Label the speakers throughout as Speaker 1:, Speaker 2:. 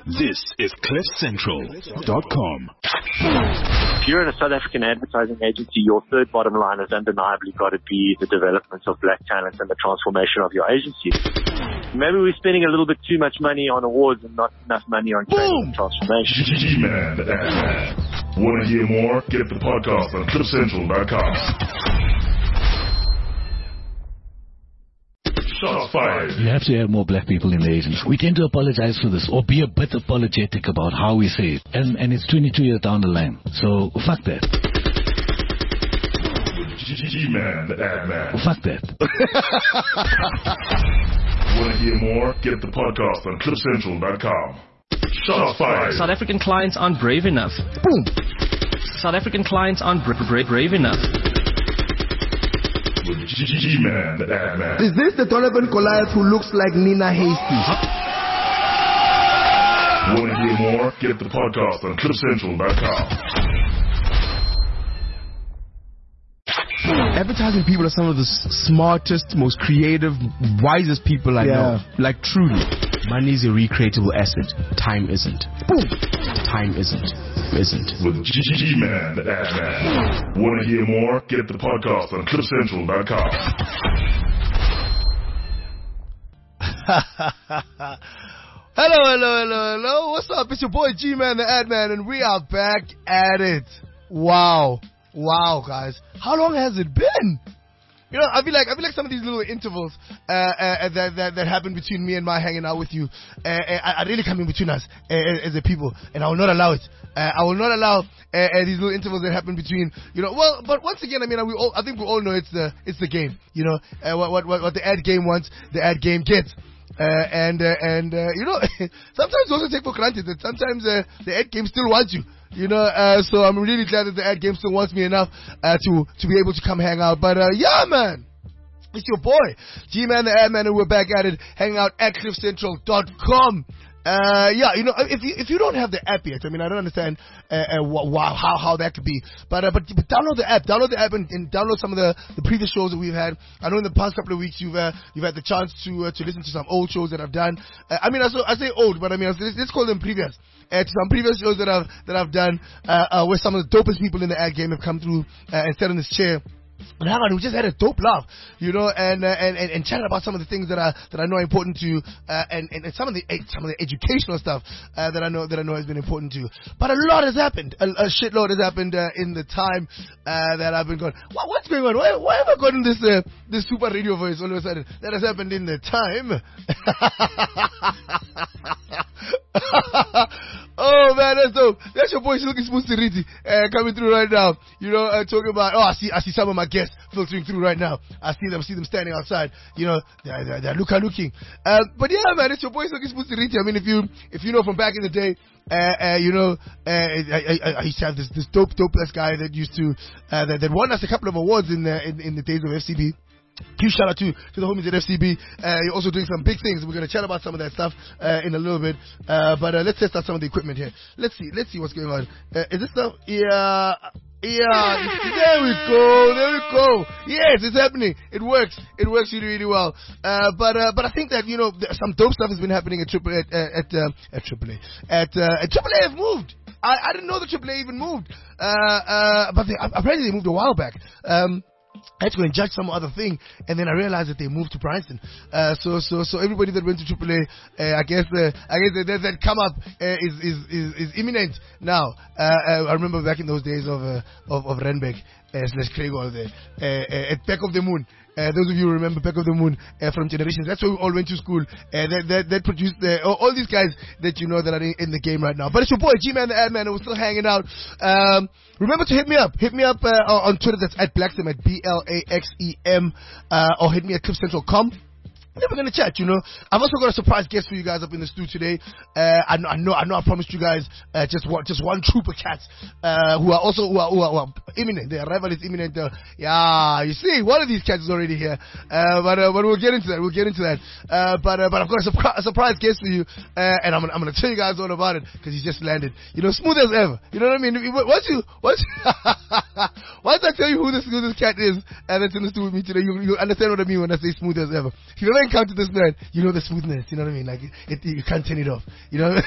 Speaker 1: This is CliffCentral.com.
Speaker 2: If you're in a South African advertising agency, your third bottom line has undeniably got to be the development of black talent and the transformation of your agency. Maybe we're spending a little bit too much money on awards and not enough money on training and transformation.
Speaker 3: G-Man, the ad-man. Want to hear more? Get the podcast on CliffCentral.com. Shots fired.
Speaker 4: You have to have more black people in the agency. We tend to apologize for this or be a bit apologetic about how we say it. And it's 22 years down the line. So, fuck that.
Speaker 3: G-Man, the ad-man.
Speaker 4: Fuck that.
Speaker 3: Want to hear more? Get the podcast on CliffCentral.com. Shots fired.
Speaker 5: South African clients aren't brave enough.
Speaker 4: Boom.
Speaker 5: South African clients aren't brave enough.
Speaker 3: G-Man, the ad-man.
Speaker 6: Is this the Donovan Goliath who looks like Nina Hasty?
Speaker 3: Want to hear more? Get the podcast on CliffCentral.com.
Speaker 6: Advertising people are some of the smartest, most creative, wisest people I know. Like, truly. Money is a recreatable asset. Time isn't. Boom. Time isn't.
Speaker 3: With G-Man, the ad-man. Want to hear more? Get the podcast on CliffCentral.com.
Speaker 6: Hello. What's up? It's your boy G-Man, the ad-man, and we are back at it. Wow, guys. How long has it been? You know, I feel like some of these little intervals that happen between me and my hanging out with you are really coming between us as a people, and I will not allow it. I will not allow these little intervals that happen between, you know. Well, but once again, I mean, I think we all know it's the game. You know, what the ad game wants, the ad game gets. And you know, sometimes you also take for granted that sometimes the ad game still wants you. You know, so I'm really glad that the ad game still wants me enough to be able to come hang out. But yeah, man, it's your boy G-Man, the ad man, and we're back at it, hanging out at CliffCentral.com. Yeah, you know, if you don't have the app yet, I mean, I don't understand how that could be. But download the app, and download some of the previous shows that we've had. I know in the past couple of weeks you've had the chance to listen to some old shows that I've done. I mean, I say old, but I mean, let's call them previous. To some previous shows that I've done, where some of the dopest people in the ad game have come through and sat in this chair. And hang on, we just had a dope laugh, you know, and chatted about some of the things that I know are important to you, and some of the educational stuff that I know has been important to you. But a lot has happened, a shitload has happened in the time that I've been gone. What's going on? Why have I gotten this super radio voice all of a sudden? That has happened in the time. Oh man, that's dope. That's your boy Silky Smooth Siriti coming through right now. You know, talking about. Oh, I see some of my guests filtering through right now. I see them standing outside. You know, they're looking. But yeah, man, it's your boy Silky Smooth Siriti. I mean, if you know from back in the day, you know, I used to have this dope ass guy that used to that won us a couple of awards in the days of FCB. Huge shout out to the homies at FCB. You're also doing some big things. We're going to chat about some of that stuff in a little bit. But let's test out some of the equipment here. Let's see what's going on. Is this stuff? Yeah. There we go. Yes, it's happening. It works really well. But I think that, you know, some dope stuff has been happening at AAA. AAA have moved. I didn't know that AAA even moved. But apparently they moved a while back. I had to go and judge some other thing, and then I realized that they moved to Bryanston. So everybody that went to AAA, I guess that come up is imminent now. I remember back in those days of Randburg / Kregor there at Back of the Moon. Those of you who remember Back of the Moon from Generations, that's where we all went to school. That produced all these guys that you know that are in the game right now. But it's your boy G-Man, the ad man, and we're still hanging out. Remember to hit me up on Twitter. That's at Blaxem, at BLAXEM, or hit me at CliffCentral.com. Then we're gonna chat, you know. I've also got a surprise guest for you guys up in the studio today. I know. I promised you guys just one troop of cats who are imminent. Their arrival is imminent. Yeah, you see, one of these cats is already here. But we'll get into that. But I've got a surprise guest for you, and I'm gonna tell you guys all about it because he's just landed. You know, smooth as ever. You know what I mean? Once I tell you who this cat is, and that's in the studio with me today, you'll understand what I mean when I say smooth as ever. If you don't encounter this man, you know the smoothness. You know what I mean? Like you can't turn it off. You know.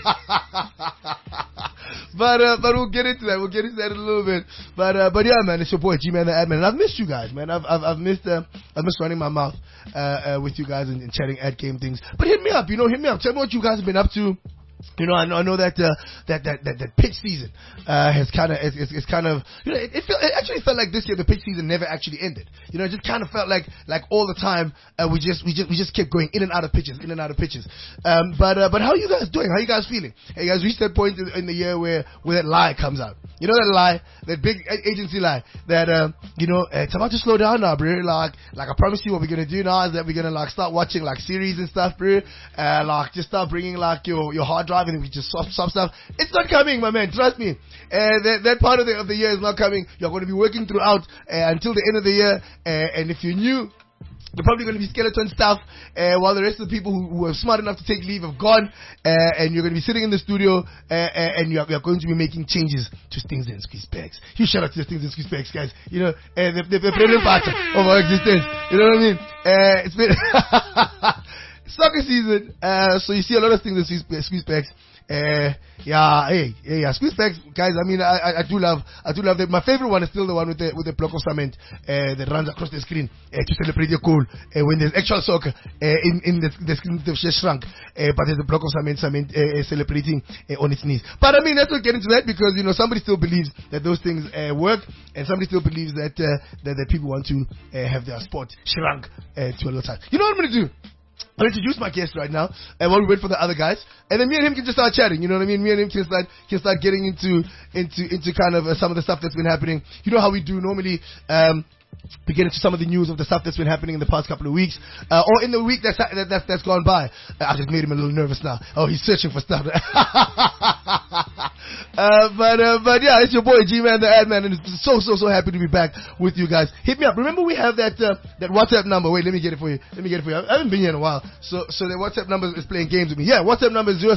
Speaker 6: But we'll get into that. We'll get into that in a little bit. But yeah, man, it's your boy G-Man the Adman, and I've missed you guys, man. I've missed running my mouth with you guys and chatting ad game things. But hit me up, hit me up. Tell me what you guys have been up to. You know, I know that that pitch season has kind of it actually felt like this year the pitch season never actually ended. You know, it just kind of felt like all the time we just kept going in and out of pitches. But how are you guys doing? How are you guys feeling? Hey, you guys reached that point in the year where that lie comes out. You know that lie, that big agency lie that it's about to slow down now, bro. Like I promise you, what we're gonna do now is that we're gonna start watching series and stuff, bro. Just start bringing your hard drive and we just swap stuff. It's not coming, my man. Trust me. That part of the year is not coming. You're going to be working throughout until the end of the year. And if you're new, they're probably going to be skeleton stuff while the rest of the people who are smart enough to take leave have gone. And you're going to be sitting in the studio and you're going to be making changes to Stings and Squeeze Bags. Huge shout out to the Stings and Squeeze Bags, guys. You know, the bread and butter of our existence. You know what I mean? It's been soccer season, so you see a lot of things in Squeeze Bags. Squeeze Bags, guys. I mean, I do love that. My favorite one is still the one with the block of cement that runs across the screen to celebrate your goal. When there's actual soccer in the screen they've just shrunk, but there's a block of cement celebrating on its knees. But I mean, let's not get into that because somebody still believes that those things work, and somebody still believes that people want to have their sport shrunk to a little time. You know what I'm gonna do? I'll introduce my guest right now, and while we wait for the other guys, and then me and him can just start chatting. You know what I mean? Me and him can start getting into kind of some of the stuff that's been happening. You know how we do normally. We get into some of the news of the stuff that's been happening in the past couple of weeks, or in the week that's gone by. I just made him a little nervous now. Oh, he's searching for stuff. But yeah, it's your boy G-Man the Adman, and it's so happy to be back with you guys. Hit me up. Remember we have that WhatsApp number. Wait, let me get it for you. I haven't been here in a while, so the WhatsApp number is playing games with me. Yeah, WhatsApp number is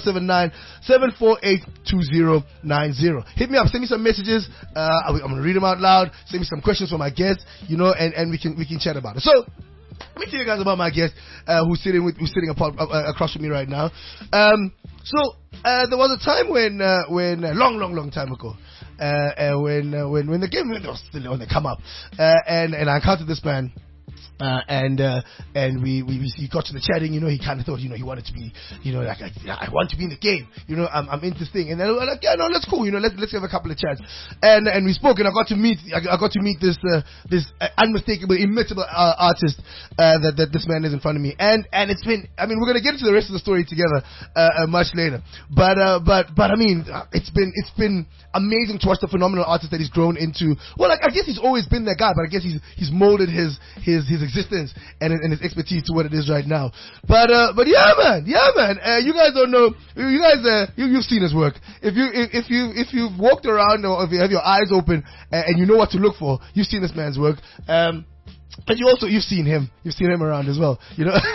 Speaker 6: 079-748-2090. Hit me up. Send me some messages. I'm gonna read them out loud. Send me some questions for my guests. And we can chat about it. So let me tell you guys about my guest who's sitting across from me right now. So there was a time when long time ago, when the game was still on the come up, and I encountered this man. And we got to the chatting, he kind of thought, he wanted to be, I want to be in the game, I'm into this thing. And then we're like, yeah, no, that's cool, let's have a couple of chats. And we spoke, and I got to meet this unmistakable, imitable artist, that this man is in front of me. And it's been, we're going to get into the rest of the story together, much later. But I mean, it's been amazing to watch the phenomenal artist that he's grown into. Well, I guess he's always been that guy, but I guess he's molded his existence and his expertise to what it is right now. But yeah, man. You guys don't know. You guys, you've seen his work. If you've walked around or if you have your eyes open and you know what to look for, you've seen this man's work. And you've seen him around as well,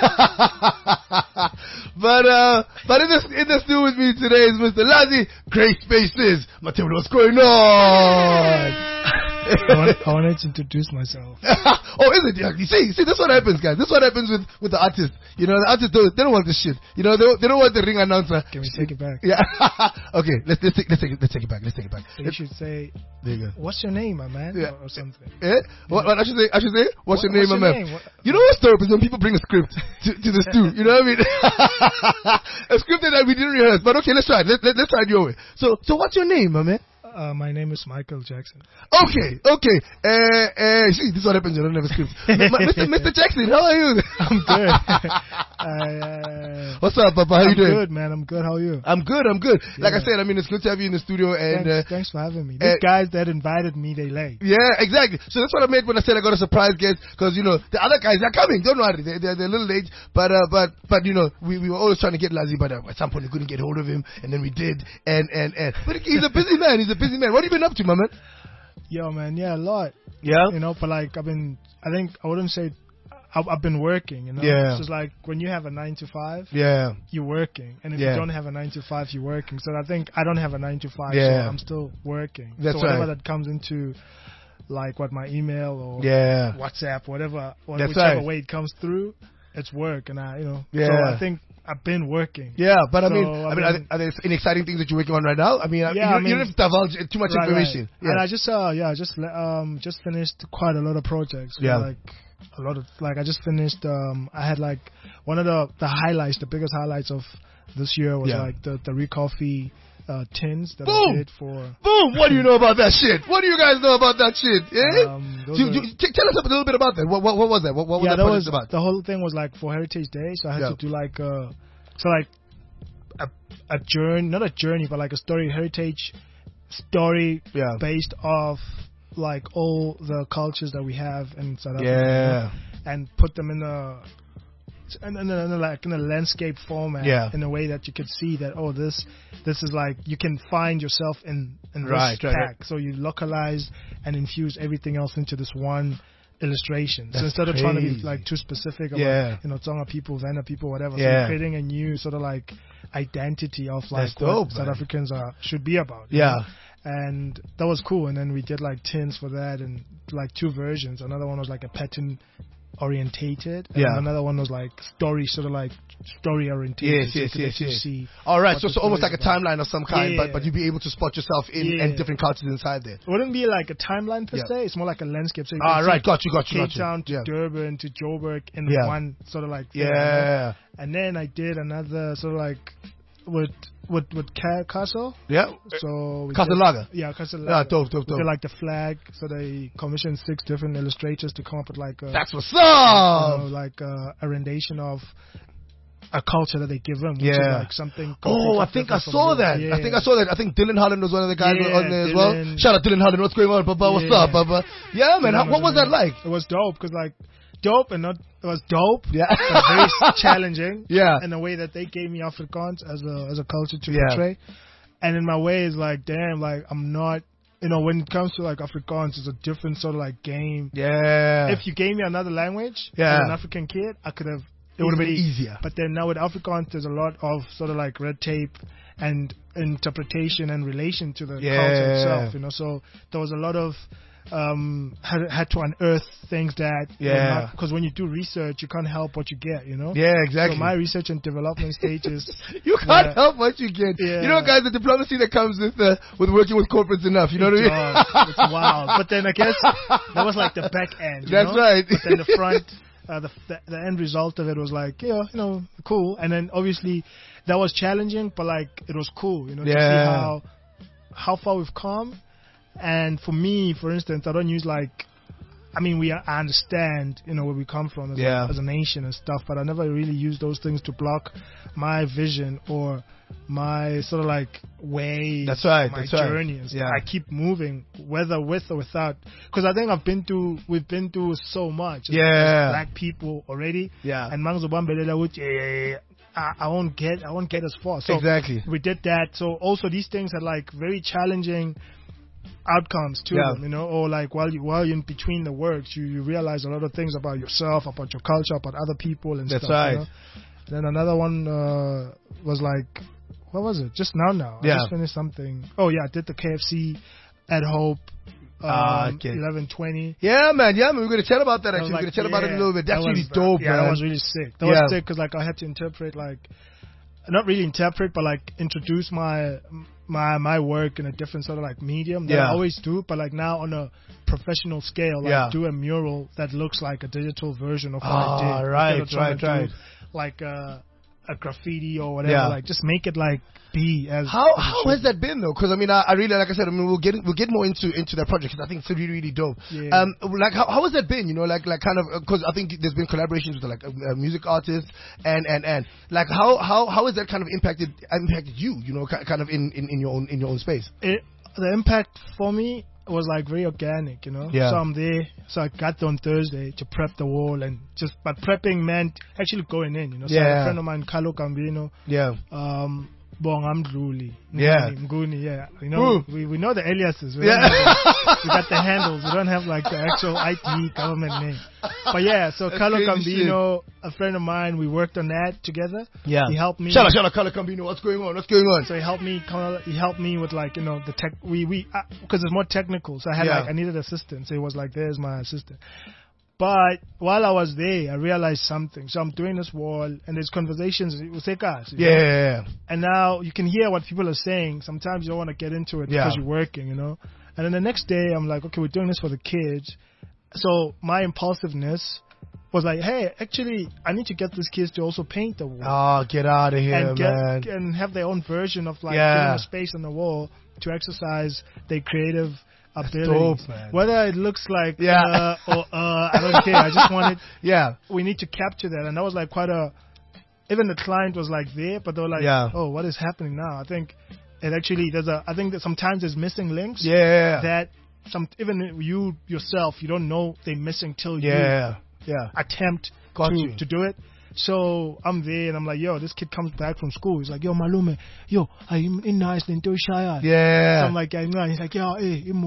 Speaker 6: But in the studio with me today is Mr. Lazi. Great Spaces. Matilda, what's going on?
Speaker 7: I wanted to introduce myself.
Speaker 6: Oh, is it? Yeah, see, this is what happens, guys. This is what happens with the artists. The artists they don't want this shit. They don't want the ring announcer.
Speaker 7: Can we take it back?
Speaker 6: Yeah. Okay, let's take it back.
Speaker 7: So you should say,
Speaker 6: there you go.
Speaker 7: What's your name, my man?
Speaker 6: Yeah.
Speaker 7: Or something.
Speaker 6: Yeah? What I should say? What's your name, my man? You know what's dope is when people bring a script to the stew. You know what I mean? A script that we didn't rehearse. But okay, let's try it. Let's try it your way. So what's your name, my man?
Speaker 7: My name is Michael Jackson.
Speaker 6: Okay. See, this is what happens when I don't have a script. Mr. Jackson, how are you?
Speaker 7: I'm good.
Speaker 6: What's up, Papa? How you doing?
Speaker 7: I'm good, man. I'm good. How are you?
Speaker 6: I'm good. Like I said, it's good to have you in the studio. And
Speaker 7: thanks for having me. These guys that invited me, they late.
Speaker 6: Yeah, exactly. So that's what I meant when I said I got a surprise guest, because the other guys, they're coming. Don't worry, they're a little late. But we were always trying to get Lazi, but at some point we couldn't get hold of him, and then we did. But he's a busy man. Man, what have you been up to, my man?
Speaker 7: Yo, man, yeah, a lot.
Speaker 6: Yeah?
Speaker 7: But I wouldn't say I've been working,
Speaker 6: Yeah.
Speaker 7: It's just like when you have a 9 to 5,
Speaker 6: yeah,
Speaker 7: you're working. And if you don't have a 9 to 5, you're working. So I think I don't have a 9 to 5,
Speaker 6: yeah.
Speaker 7: so I'm still working.
Speaker 6: That's
Speaker 7: so whatever
Speaker 6: right.
Speaker 7: that comes into, like what my email or
Speaker 6: yeah.
Speaker 7: WhatsApp, whichever
Speaker 6: right.
Speaker 7: way it comes through, it's work, and so
Speaker 6: Yeah.
Speaker 7: I think I've been working.
Speaker 6: Yeah, but I
Speaker 7: So,
Speaker 6: mean,
Speaker 7: I
Speaker 6: are there any exciting things that you're working on right now? I mean, you don't have to divulge too much information.
Speaker 7: Right. And I just finished quite a lot of projects.
Speaker 6: Yeah.
Speaker 7: Like a lot of I just finished. I had like one of the highlights, the biggest highlights of this year was like the Recoffee tins that I did for.
Speaker 6: Boom! What do you know about that shit? What do you guys know about that shit? Tell us a little bit about that. What was that? What was that project about?
Speaker 7: The whole thing was like for Heritage Day, so I had to do like a journey, not a journey, but like a heritage story based off like all the cultures that we have in South Africa, and put them in a landscape format, in a way that you could see that this is like you can find yourself in this pack. So you localize and infuse everything else into this one illustration. So instead of trying to be like too specific about Tsonga people, Venda people, whatever, so you're creating a new sort of like identity of like what South Africans should be about. And that was cool. And then we did like tins for that, and like 2 versions. Another one was like a pattern orientated, and another one was like story orientated.
Speaker 6: Yes. All right, so almost like a timeline of some kind, but you'd be able to spot yourself in different cultures inside there.
Speaker 7: It wouldn't be like a timeline per se. It's more like a landscape. So
Speaker 6: got you.
Speaker 7: Cape Town to Durban to Joburg in one sort of like thing. And then I did another sort of like with Castle.
Speaker 6: Yeah.
Speaker 7: So
Speaker 6: Castle Lager.
Speaker 7: Yeah, Castle Lager.
Speaker 6: Dope.
Speaker 7: We did like the flag. So they commissioned 6 different illustrators to come up with like
Speaker 6: that's what's up.
Speaker 7: Like a rendition of a culture that they give them, which is like something.
Speaker 6: I think I saw that. I think I saw that. I think Dylan Holland was one of the guys on there as well. Shout out Dylan Holland. What's going on, Baba? What's up, Baba? Yeah, man. What was that like?
Speaker 7: It was dope because like. Dope and not it was dope,
Speaker 6: but
Speaker 7: very challenging. In a way that they gave me Afrikaans as a culture to portray, and in my way is like, damn, like I'm not, when it comes to like Afrikaans, it's a different sort of like game. If you gave me another language, as an African kid, I could have. It would have been easier. But then now with Afrikaans, there's a lot of sort of like red tape and interpretation and relation to the culture itself. So there was a lot of. Had to unearth things that because when you do research you can't help what you get,
Speaker 6: exactly.
Speaker 7: So my research and development stage is
Speaker 6: you can't help what you get. Guys, the diplomacy that comes with working with corporates enough, you know what I mean?
Speaker 7: It's wild. But then I guess that was like the back end.
Speaker 6: That's right.
Speaker 7: But then the front, the end result of it was like cool. And then obviously that was challenging, but like it was cool, to see how far we've come. And for me, for instance, I don't use I understand, where we come from as a nation and stuff, but I never really use those things to block my vision or my sort of like way, my journey and stuff. I keep moving, whether with or without, because I think we've been through so much as black people already. And I won't get as far. So
Speaker 6: exactly.
Speaker 7: We did that. So also these things are like very challenging outcomes to them, or like while you're in between the works, you realize a lot of things about yourself, about your culture, about other people and stuff. That's right. Then another one was like, what was it? Just now. I just finished something. Oh yeah, I did the KFC at Hope. 11:20.
Speaker 6: Yeah, man. We're gonna chat about that actually. We're gonna chat about it a little bit. That's really dope, man.
Speaker 7: That was really sick. That was sick because like I had to interpret not really interpret, but like introduce my work in a different sort of like medium that I always do, but like now on a professional scale, like do a mural that looks like a digital version of what I did. Right. Like a graffiti or whatever, like just make it like be as.
Speaker 6: How has that been though? Because I really, like I said, we'll get more into that project because I think it's really, really dope. Like how has that been? Like kind of because I think there's been collaborations with like music artists and like how has that kind of impacted you? Kind of in your own space.
Speaker 7: The impact for me was like very organic, So I'm there. So I got there on Thursday to prep the wall but prepping meant actually going in, So a friend of mine, Carlo Gambino. Bongam Dluli. Mguni, we know the aliases. We got the handles. We don't have like the actual IT government name. But so Carlo Gambino, a friend of mine, we worked on that together. He helped me.
Speaker 6: Shout out Carlo Gambino. What's going on?
Speaker 7: So he helped me with like, the tech, because it's more technical. So I had I needed assistance. So he was like, there's my assistant. But while I was there, I realized something. So I'm doing this wall, and there's conversations with Sekas.
Speaker 6: Yeah.
Speaker 7: And now you can hear what people are saying. Sometimes you don't want to get into it because you're working, And then the next day, I'm like, okay, we're doing this for the kids. So my impulsiveness was like, hey, actually, I need to get these kids to also paint the wall.
Speaker 6: Oh, get out of here, man.
Speaker 7: And have their own version of giving a space on the wall to exercise their creative abilities.
Speaker 6: Dope, man.
Speaker 7: Whether it looks like I don't care. I just wanted. We need to capture that, and that was like quite a. Even the client was like there, but they were like, oh, what is happening now? I think it actually I think that sometimes there's missing links. That even you yourself, you don't know they're missing till you attempt to do it. So I'm there and I'm like, yo, this kid comes back from school. He's like, yo, Malume, I'm in nice into Shire. So I'm like, he's like, yo, hey, So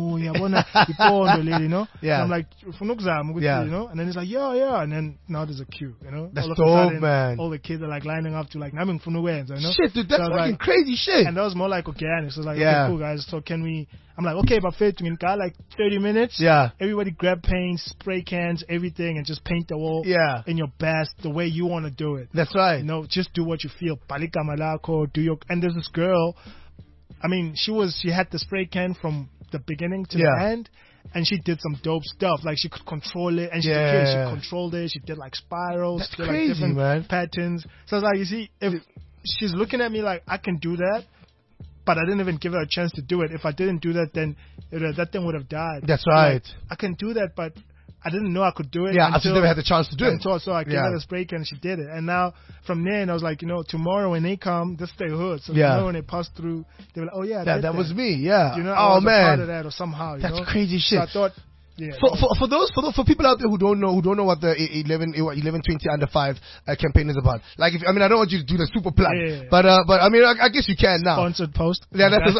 Speaker 7: I'm like, and then he's like, yeah. And then now there's a queue,
Speaker 6: That's
Speaker 7: all of
Speaker 6: dope,
Speaker 7: a sudden,
Speaker 6: man.
Speaker 7: all the kids are like lining up to like,
Speaker 6: Shit, dude, that's
Speaker 7: so
Speaker 6: fucking crazy shit.
Speaker 7: And that was more like organic. So it's like, okay, cool, guys. So can we? I'm like, okay, but fit, like 30 minutes. Everybody grab paint, spray cans, everything, and just paint the wall in your best, the way you want to do it.
Speaker 6: That's right.
Speaker 7: Just do what you feel. And there's this girl, I mean, she had the spray can from the beginning to the end, and she did some dope stuff. Like, she could control it, and she controlled it. She did like spirals.
Speaker 6: That's
Speaker 7: she did
Speaker 6: crazy,
Speaker 7: like different
Speaker 6: man.
Speaker 7: patterns. So it's like, you see, if she's looking at me like, I can do that, but I didn't even give her a chance to do it. If I didn't do that, then that thing would have died.
Speaker 6: That's right.
Speaker 7: Like, I can do that, but I didn't know I could do it.
Speaker 6: I just never had the chance to do it.
Speaker 7: So I gave her the spray can and she did it. And now from there, I was like, tomorrow when they come, this is their hood. So tomorrow when they pass through, they were like, oh yeah,
Speaker 6: that was me.
Speaker 7: I was a part of that or somehow.
Speaker 6: That's crazy shit.
Speaker 7: So I thought.
Speaker 6: For people out there who don't know what the 1120 under 5 campaign is about. Like, I don't want you to do the super plug, but I mean, I guess you can now.
Speaker 7: Sponsored post.
Speaker 6: Yeah, that's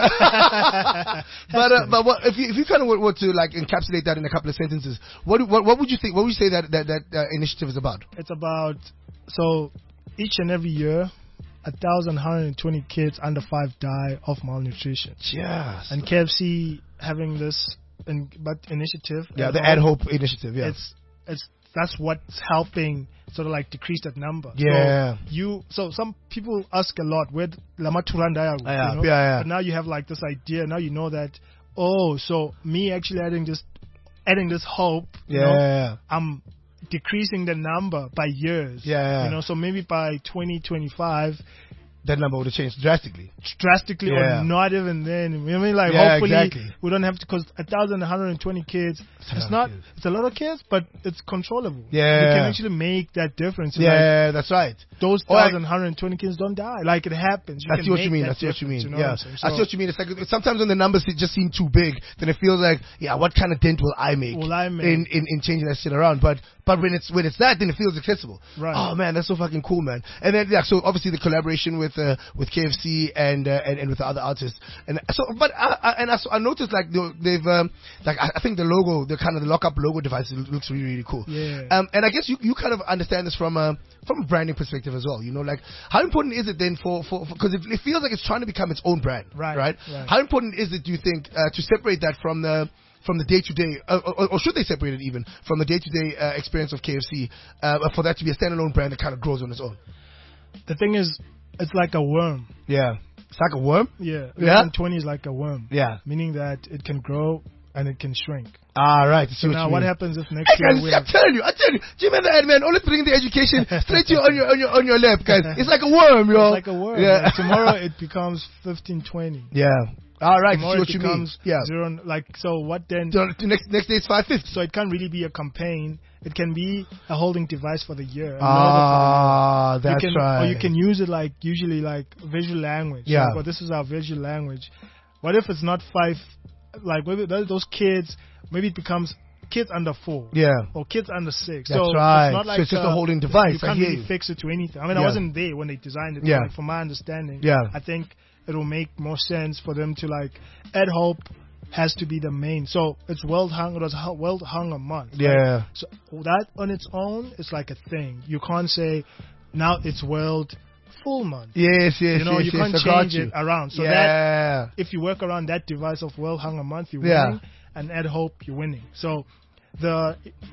Speaker 6: but if you kind of were to like encapsulate that in a couple of sentences, what would you think? What would you say that initiative is about?
Speaker 7: It's about, so each and every year, 1,120 kids under 5 die of malnutrition.
Speaker 6: Yes.
Speaker 7: And KFC having this initiative.
Speaker 6: The Ad Hope initiative. Yeah.
Speaker 7: That's what's helping sort of like decrease that number.
Speaker 6: Yeah.
Speaker 7: So some people ask a lot, where Lama Turanda, but now you have like this idea. Now you know that. Oh, so me actually adding this hope. I'm decreasing the number by years. So maybe by 2025.
Speaker 6: That number would have changed drastically.
Speaker 7: Or not even then. Hopefully we don't have to, because 1,120 kids, it's a lot of kids, but it's controllable. You can actually make that difference.
Speaker 6: That's right.
Speaker 7: Those 1,120 kids don't die. Like, it happens.
Speaker 6: I see what you mean. I see what you mean. I see what you mean. It's like, sometimes when the numbers just seem too big, then it feels like, what kind of dent will I make in changing that shit around? But when it's that, then it feels accessible.
Speaker 7: Right.
Speaker 6: Oh man, that's so fucking cool, man. And then so obviously the collaboration with KFC and with the other artists. And so, but I noticed like they've I think the logo, the kind of the lock-up logo device looks really, really cool. And I guess you kind of understand this from a branding perspective as well. Like, how important is it then for because it feels like it's trying to become its own brand, right? How important is it, do you think, to separate that from the day-to-day, or should they separate it even from the day-to-day experience of KFC, for that to be a standalone brand that kind of grows on its own?
Speaker 7: The thing is, it's like a worm.
Speaker 6: Yeah. It's like a worm?
Speaker 7: Yeah. 1120 is like a worm.
Speaker 6: Yeah.
Speaker 7: Meaning that it can grow and it can shrink.
Speaker 6: Right.
Speaker 7: So now what happens if next year we
Speaker 6: I tell you, G-Man the Ad Man, only bring the education straight to you on your lap, guys. It's like a worm, yo.
Speaker 7: It's like a worm. Yeah. Tomorrow it becomes 1520.
Speaker 6: Yeah. All right,
Speaker 7: see
Speaker 6: what you mean.
Speaker 7: Zero, so what then?
Speaker 6: Next day it's 550.
Speaker 7: So it can't really be a campaign. It can be a holding device for the year.
Speaker 6: That's right.
Speaker 7: Or you can use it like usually like visual language.
Speaker 6: Yeah.
Speaker 7: Like, this is our visual language. What if it's not 5? Like maybe those kids, maybe it becomes kids under 4.
Speaker 6: Yeah.
Speaker 7: Or kids under 6.
Speaker 6: That's right.
Speaker 7: It's not like
Speaker 6: so it's just a holding device.
Speaker 7: You can't really fix it to anything. I mean, I wasn't there when they designed it.
Speaker 6: Yeah.
Speaker 7: But from my understanding,
Speaker 6: I
Speaker 7: think it will make more sense for them to like Ad Hope has to be the main. So it's World Hunger Month.
Speaker 6: Yeah.
Speaker 7: Right? So that on its own is like a thing. You can't say now it's World Full Month.
Speaker 6: Yes.
Speaker 7: You can't change it around. So that if you work around that device of World Hunger Month, you're winning, and Ad Hope, you're winning. So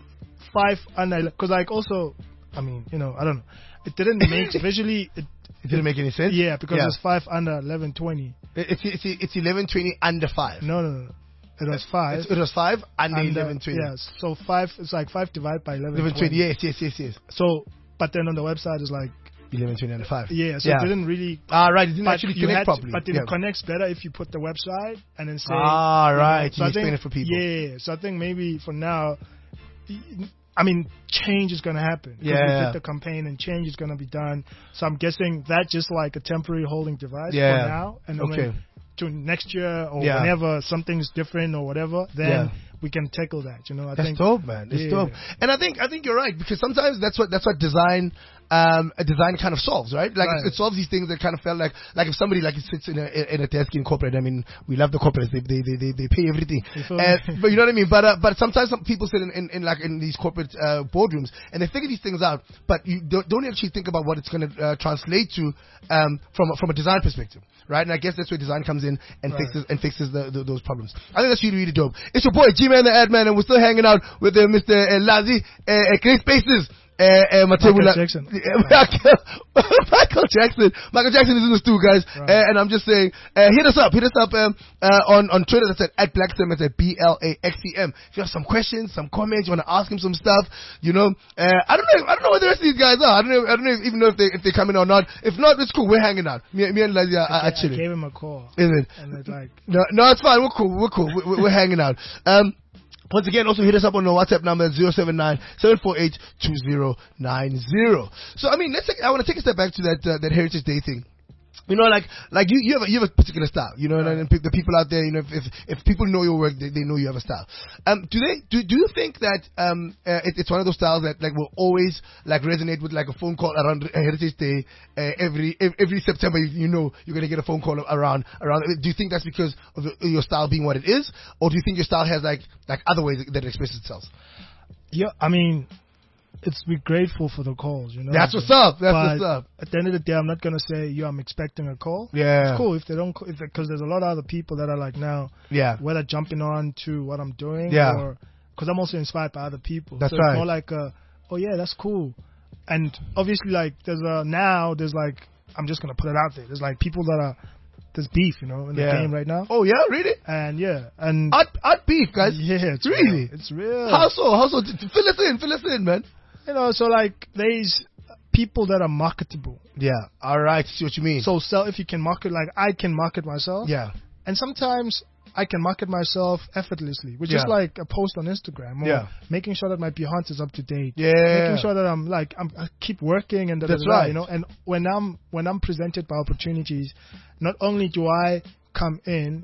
Speaker 7: 5 under, because like also, I mean, I don't know. It didn't make visually. It
Speaker 6: didn't make any sense.
Speaker 7: Yeah, because it's 5 under 1120.
Speaker 6: It's 1120 under 5.
Speaker 7: No. It was 5.
Speaker 6: It was 5 under 1120.
Speaker 7: Yes. So 5. It's like 5 divided by
Speaker 6: 1120. Yes.
Speaker 7: So, but then on the website it's like
Speaker 6: 1120 under 5.
Speaker 7: Yeah. So it didn't really.
Speaker 6: Right. It didn't actually connect properly.
Speaker 7: But it connects better if you put the website and then say.
Speaker 6: Right.
Speaker 7: So
Speaker 6: you explain it for people.
Speaker 7: Yeah. So I think maybe for now. I mean, change is going to happen.
Speaker 6: Yeah.
Speaker 7: We did the campaign and change is going to be done. So I'm guessing that's just like a temporary holding device for now. And then to next year or whenever something's different or whatever, then we can tackle that. I
Speaker 6: that's
Speaker 7: think
Speaker 6: dope, man. It's dope. And I think you're right, because sometimes that's what design a design kind of solves, right? Like it solves these things that kind of felt like if somebody like sits in a desk in corporate. I mean, we love the corporates. They pay everything. But you know what I mean. But sometimes some people sit in these corporate boardrooms and they figure these things out, but you don't actually think about what it's going to translate to from a design perspective, right? And I guess that's where design comes in and fixes those problems. I think that's really dope. It's your boy G-Man the Ad Man, and we're still hanging out with Mr. Lazi Great Spaces.
Speaker 7: Michael Jackson.
Speaker 6: Michael Jackson is in the stew, guys. And I'm just saying, hit us up on Twitter. That's at Blaxem. It's at BLAXEM. If you have some questions, some comments, you want to ask him some stuff, I don't know where the rest of these guys are. I don't know if they come in or not. If not, it's cool. We're hanging out. Me and Lazi are chilling.
Speaker 7: I gave him a call.
Speaker 6: Is it?
Speaker 7: And it's like,
Speaker 6: no, it's fine. We're cool. We're hanging out. Once again, also hit us up on the WhatsApp number 079-748-2090. So, I mean, I want to take a step back to that Heritage Day thing. Like you have a particular style, and the people out there, if people know your work, they know you have a style. Do you think that it's one of those styles that like will always like resonate with like a phone call around Heritage Day every September? You're gonna get a phone call around. Do you think that's because of your style being what it is, or do you think your style has like other ways that it expresses itself?
Speaker 7: Yeah, I mean, we're grateful for the calls,
Speaker 6: That's what's up. What's up.
Speaker 7: At the end of the day, I'm not gonna say, I'm expecting a call.
Speaker 6: Yeah.
Speaker 7: It's cool if they don't, because there's a lot of other people that are like now, whether jumping on to what I'm doing, or because I'm also inspired by other people.
Speaker 6: That's
Speaker 7: so
Speaker 6: right.
Speaker 7: It's more like, that's cool. And obviously, like there's like, I'm just gonna put it out there. There's like people that are. There's beef, in the game right now.
Speaker 6: Oh yeah, really?
Speaker 7: And and
Speaker 6: art beef, guys.
Speaker 7: Yeah, it's
Speaker 6: really.
Speaker 7: Real. It's real.
Speaker 6: How so? Fill us in, man.
Speaker 7: So like there's people that are marketable.
Speaker 6: Yeah. All right. See what you mean.
Speaker 7: So if you can market, like I can market myself.
Speaker 6: Yeah.
Speaker 7: And sometimes I can market myself effortlessly, which is like a post on Instagram, or making sure that my Behance is up to date.
Speaker 6: Yeah.
Speaker 7: Making sure that I keep working and
Speaker 6: that's right.
Speaker 7: And when I'm presented by opportunities, not only do I come in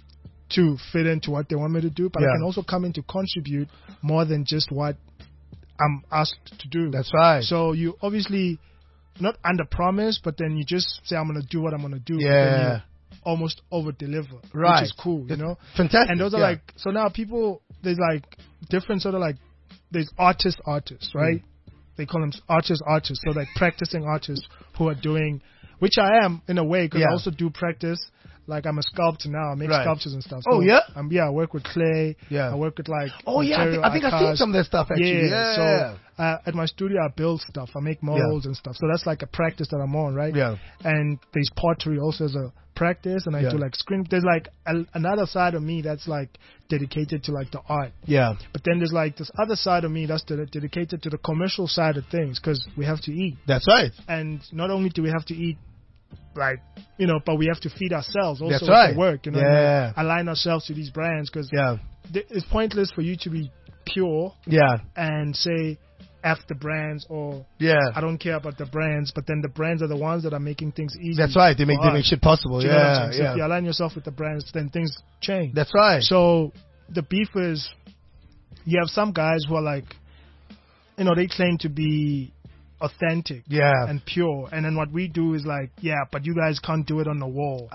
Speaker 7: to fit into what they want me to do, but I can also come in to contribute more than just what I'm asked to do.
Speaker 6: That's right.
Speaker 7: So you obviously not under promise, but then you just say I'm going to do what I'm going to do.
Speaker 6: Yeah.
Speaker 7: Almost over deliver,
Speaker 6: right?
Speaker 7: Which is cool,
Speaker 6: Fantastic.
Speaker 7: And those are like, so now people, there's like different sort of like, there's artists, right? They call them artists. So like practicing artists who are doing, which I am in a way, because I also do practice. Like I'm a sculptor now. I make sculptures and stuff. So I work with clay. Yeah. I work with like.
Speaker 6: Oh yeah, I think I've seen some of that stuff actually. Yeah.
Speaker 7: So at my studio I build stuff. I make molds and stuff. So that's like a practice that I'm on, right?
Speaker 6: Yeah.
Speaker 7: And there's pottery also as a practice, and I do like screen. There's like another side of me that's like dedicated to like the art.
Speaker 6: Yeah.
Speaker 7: But then there's like this other side of me that's dedicated to the commercial side of things, because we have to eat.
Speaker 6: That's right.
Speaker 7: And not only do we have to eat, like, but we have to feed ourselves also.
Speaker 6: That's right.
Speaker 7: To work, align ourselves to these brands, because it's pointless for you to be pure and say F the brands, or I don't care about the brands, but then the brands are the ones that are making things easy.
Speaker 6: That's right. They make shit possible.
Speaker 7: So if you align yourself with the brands, then things change.
Speaker 6: That's right.
Speaker 7: So the beef is, you have some guys who are like, they claim to be authentic and pure, and then what we do is like, but you guys can't do it on the wall.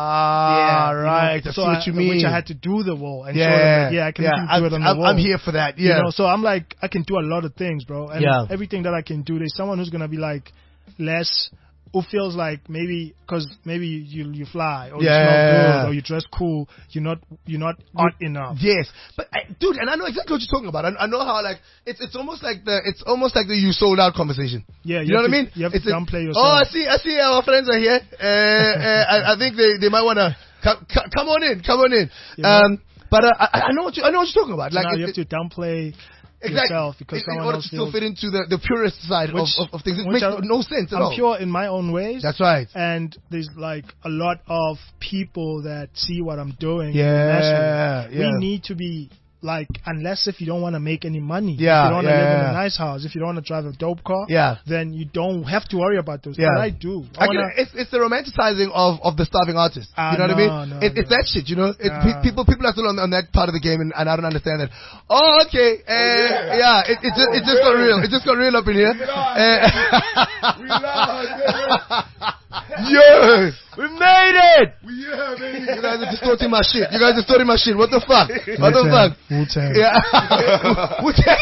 Speaker 6: Right. That's what you mean.
Speaker 7: Which I had to do the wall and show them that, I can do it on the wall.
Speaker 6: I'm here for that.
Speaker 7: So I'm like, I can do a lot of things, bro, and everything that I can do, there's someone who's gonna be like less who feels like maybe because maybe you fly or you smell good or you dress cool, you're not art enough.
Speaker 6: Yes, but dude, and I know exactly what you're talking about. I know how like it's almost like the you sold out conversation.
Speaker 7: Yeah,
Speaker 6: you know what I mean.
Speaker 7: You have to downplay yourself.
Speaker 6: Oh, I see. Our friends are here. I think they might want to come on in. Yeah. But I know what you're talking about.
Speaker 7: So
Speaker 6: like
Speaker 7: now you have to downplay. Yourself because
Speaker 6: in order to still fit into the purest side of things. It makes no sense at all.
Speaker 7: I'm pure in my own ways.
Speaker 6: That's right.
Speaker 7: And there's like a lot of people that see what I'm doing.
Speaker 6: Yeah.
Speaker 7: We need to be like, unless if you don't want to make any money, if you
Speaker 6: yeah,
Speaker 7: don't want to live in a nice house, if you don't want to drive a dope car, then you don't have to worry about those. But I do.
Speaker 6: It's the romanticizing of the starving artist. You know what I mean? It's that shit, you know? People are still on that part of the game, and I don't understand that. Oh, okay. It just got real. It just got real up in here.
Speaker 8: We love it.
Speaker 6: Yes! We made it!
Speaker 8: Yeah, baby.
Speaker 6: You guys are distorting my shit. What the fuck?
Speaker 7: Wu-Tang.
Speaker 6: Yeah. Wu-Tang.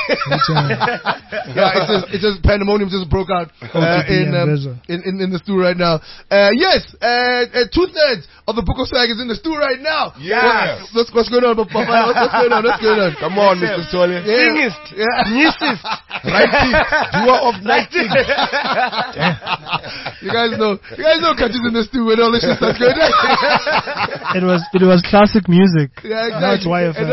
Speaker 6: Yeah, it's just pandemonium just broke out in the stew right now. Yes, 2/3 of the Book of Swag is in the stew right now.
Speaker 8: Yes.
Speaker 6: What's going on, Papa? What's going on?
Speaker 8: Come on, Mr. Sole.
Speaker 6: Singist.
Speaker 8: Newsist. Righty. Doer of nighting.
Speaker 6: You guys know Kachis in the stew when all this shit starts going on.
Speaker 7: It was classic music.
Speaker 6: Yeah, exactly.
Speaker 7: Now it's YFM.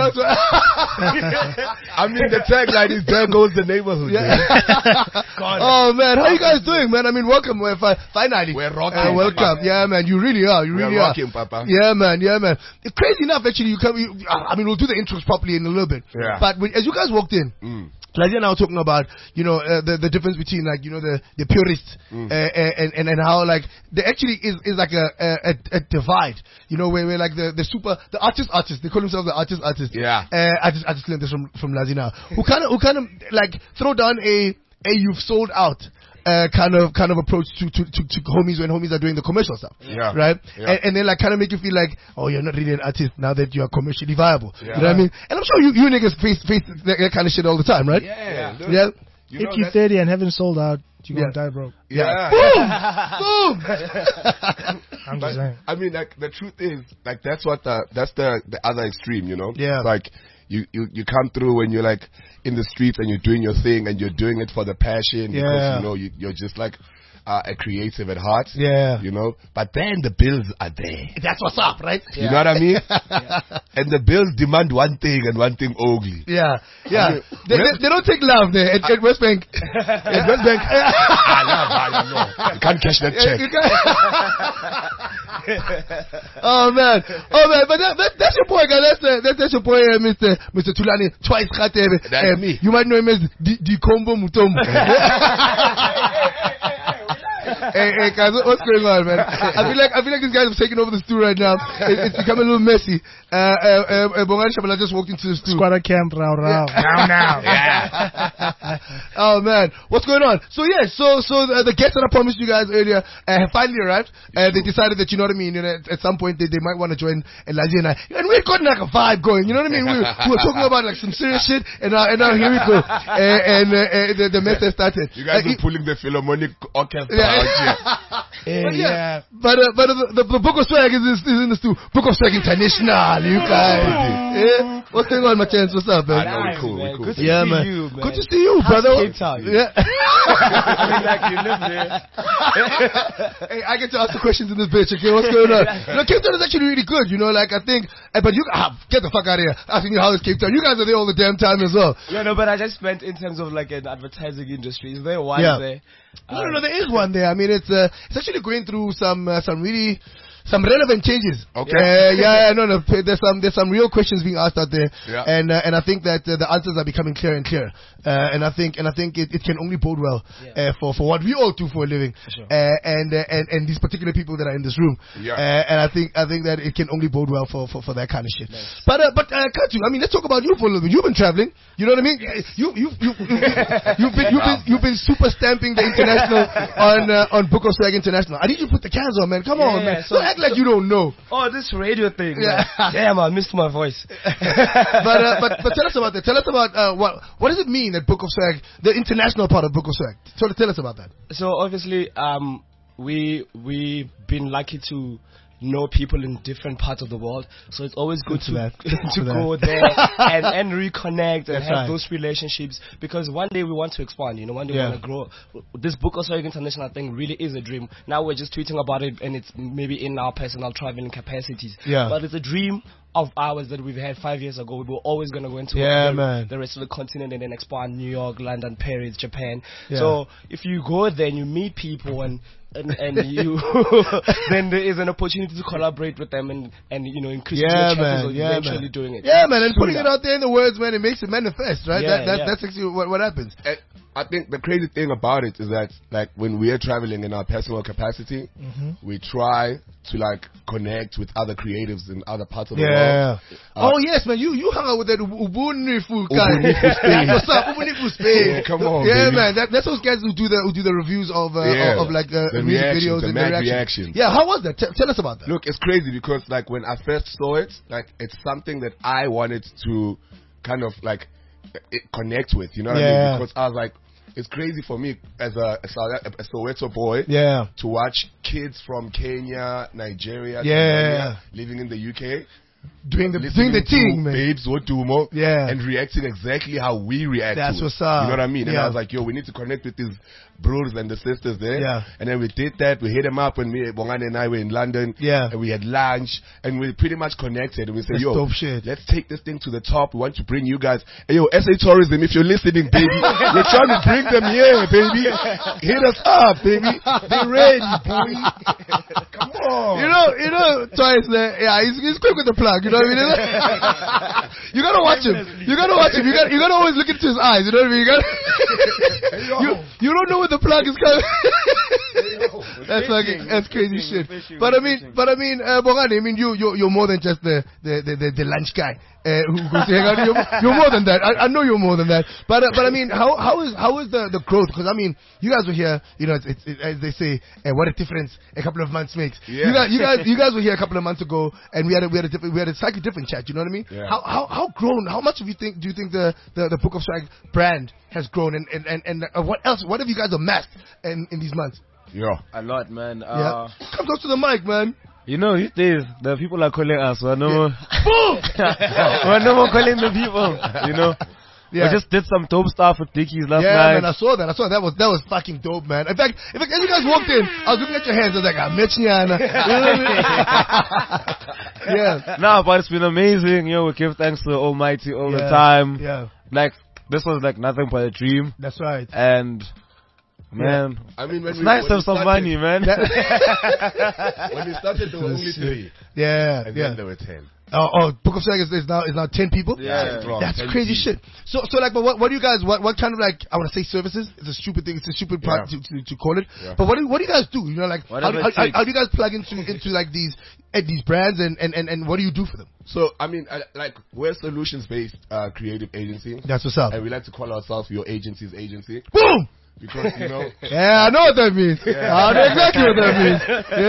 Speaker 8: I mean, the tagline is "There goes the neighborhood."
Speaker 6: Yeah. Oh man, how you guys doing, man? I mean, welcome. Finally,
Speaker 8: we're rocking.
Speaker 6: Welcome. Yeah, man. You really are.
Speaker 8: We're rocking, Papa.
Speaker 6: Yeah, man. It's crazy enough, actually. I mean, we'll do the intros properly in a little bit.
Speaker 8: Yeah.
Speaker 6: But as you guys walked in. Like and I were talking about, the difference between like, the purists and how like there actually is like a divide, where like the artist, they call themselves the artist.
Speaker 8: Yeah.
Speaker 6: I just learned this from Lazina, who kind of like throw down a you've sold out kind of approach to homies when homies are doing the commercial stuff.
Speaker 8: Yeah.
Speaker 6: Right?
Speaker 8: Yeah.
Speaker 6: And then like kind of make you feel like, oh, you're not really an artist now that you are commercially viable.
Speaker 8: Yeah.
Speaker 6: You know what I mean? And I'm sure you niggas face that kind of shit all the time, right?
Speaker 8: Yeah.
Speaker 7: If you're 30 and haven't sold out, you're gonna die broke.
Speaker 8: Yeah.
Speaker 6: Boom!
Speaker 7: I'm just saying.
Speaker 8: I mean, like, the truth is, like, that's the other extreme,
Speaker 6: Yeah.
Speaker 8: Like, you come through when you're like in the streets and you're doing your thing and you're doing it for the passion because you're just like a creative at heart.
Speaker 6: Yeah.
Speaker 8: But then the bills are there.
Speaker 6: That's what's up, right?
Speaker 8: You know what I mean? And the bills demand one thing and one thing only.
Speaker 6: Yeah. I mean, they don't take love there at West Bank.
Speaker 8: At West Bank. You can't cash that check.
Speaker 6: Oh man, but that's your boy, guys. That's your boy, Mr. Tulani Twice Khatebe.
Speaker 8: That's me.
Speaker 6: You might know him as the Combo Mutombo. Hey guys, what's going on, man? I feel like these guys have taken over the stew right now. It's becoming a little messy. Bongani Shabala just walked into the stew.
Speaker 7: Squatter camp, now.
Speaker 8: Yeah.
Speaker 6: Oh man, what's going on? So the guests that I promised you guys earlier have finally arrived. They decided that, you know what I mean, at some point they might want to join Elijah and I. And we've got like a vibe going, you know what I mean? We were talking about like some serious shit, and now here we go. And the mess has started.
Speaker 8: You guys are pulling the Philharmonic Orchestra out here.
Speaker 6: But the Book of Swag is in the stew. Book of Swag International, you guys. What's going on, my chance? What's up, man?
Speaker 8: I know, we're cool.
Speaker 9: Good to see
Speaker 6: man.
Speaker 9: you, man.
Speaker 6: Good to see you, brother.
Speaker 9: Cape Town?
Speaker 6: Yeah.
Speaker 9: I mean, like you live there.
Speaker 6: Hey, I get to ask the questions in this bitch, okay? What's going on? Cape Town is actually really good, like, I think, but you, get the fuck out of here, asking you how is Cape Town. You guys are there all the damn time as well.
Speaker 9: Yeah, no, but I just meant in terms of, like, an advertising industry. Is there one there?
Speaker 6: No, there is one there. I mean, it's actually going through some relevant changes.
Speaker 8: Okay.
Speaker 6: No. There's some real questions being asked out there.
Speaker 8: Yeah.
Speaker 6: And I think that the answers are becoming clearer and clearer. And I think it can only bode well for what we all do for a living.
Speaker 9: For sure.
Speaker 6: And these particular people that are in this room.
Speaker 8: Yeah.
Speaker 6: And I think that it can only bode well for that kind of shit. Nice. But Katu, I mean, let's talk about you for a little bit. You've been traveling. You know what I mean? Yes. You've been super stamping the international on Book of Swag International. I need you to put the cans on, man. Come on, man. Don't act like you don't know.
Speaker 9: Oh, this radio thing. Yeah, man, I missed my voice.
Speaker 6: But tell us about that. Tell us about what does it mean that Book of Swag, the international part of Book of Swag? Tell us about that.
Speaker 9: So obviously, we've been lucky to know people in different parts of the world, so it's always good to go there and reconnect and have those relationships, because one day we want to expand, one day we want to grow. This Book of Swag International thing really is a dream. Now we're just tweeting about it, and it's maybe in our personal traveling capacities, but it's a dream of ours that we've had 5 years ago. We were always going to go into the rest of the continent and then expand: New York, London, Paris, Japan. So if you go there and you meet people and you then there is an opportunity to collaborate with them and increase your chances of eventually doing it.
Speaker 6: Yeah, man, and putting it out there in the words, man, it makes it manifest, right? That's actually what happens.
Speaker 8: I think the crazy thing about it is that, like, when we are traveling in our personal capacity, we try to, like, connect with other creatives in other parts of the world.
Speaker 6: Oh yes, man, you hung out with that Ubunifu guy. What's up, Ubunifu Spain?
Speaker 8: Yeah, come on,
Speaker 6: baby.
Speaker 8: Man,
Speaker 6: that's those guys who do the reviews of like
Speaker 8: the
Speaker 6: music
Speaker 8: reactions,
Speaker 6: videos and the reactions.
Speaker 8: reactions.
Speaker 6: Yeah, how was that? Tell us about that.
Speaker 8: Look, it's crazy because, like, when I first saw it, like, it's something that I wanted to kind of, like, connect with, you know what I mean? Because I was like, it's crazy for me as a Soweto boy to watch kids from Kenya, Nigeria, Tanzania, living in the UK,
Speaker 6: doing the thing, man.
Speaker 8: Babes Wodumo, and reacting exactly how we react.
Speaker 6: That's
Speaker 8: to
Speaker 6: what's
Speaker 8: it.
Speaker 6: up.
Speaker 8: You know what I mean? And I was like, yo, we need to connect with these brothers and the sisters there. And then we did that. We hit them up when Bongani and I were in London. And we had lunch, and we pretty much connected. And we said, yo, let's take this thing to the top. We want to bring you guys. Hey, yo, SA Tourism, if you're listening, baby, we're trying to bring them here, baby. Hit us up, baby. They're ready, boy. Come on.
Speaker 6: You know, Twice there. Yeah, he's quick with the plug. You know what I mean? You gotta watch him. You gotta always look into his eyes. You know what I mean? You don't know where the plug is coming. That's crazy shit. But I mean, Bongani, I mean, you're more than just the lunch guy who goes to hang out. You're more than that. I know you're more than that. But I mean, how is the growth? Because I mean, you guys were here. You know, it's as they say, what a difference a couple of months makes. You guys were here a couple of months ago, and we had a slightly different chat. You know what I mean? How grown? How much do you think the Book of Swag brand has grown, and what else? What have you guys amassed in these months?
Speaker 10: A lot, man.
Speaker 6: Come close to the mic, man.
Speaker 10: You know, these days the people are calling us. We're no more. We're no more calling the people. You know. We just did some dope stuff with Dickies last night.
Speaker 6: Yeah, man, I saw that. That was fucking dope, man. In fact, as you guys walked in, I was looking at your hands. I was like, I met Nyana.
Speaker 10: Nah, but it's been amazing. You know, we give thanks to the Almighty all the time. Like, this was like nothing but a dream.
Speaker 6: That's right.
Speaker 10: And man,
Speaker 8: I mean,
Speaker 10: it's nice to have some money, man.
Speaker 8: When we started, there were only 3. And then there were 10.
Speaker 6: Oh, Book of Swag is now 10 people. That's crazy shit. So like, but what do you guys? What kind of, like, I want to say services? It's a stupid thing. It's a stupid part to call it. But what do you guys do? You know, like, how do you guys plug into like these brands and what do you do for them?
Speaker 8: So I mean, like, we're solutions based creative agency.
Speaker 6: That's what's up.
Speaker 8: And we like to call ourselves your agency's agency.
Speaker 6: Boom.
Speaker 8: Because, you know.
Speaker 6: I know what that means. I know exactly what that means.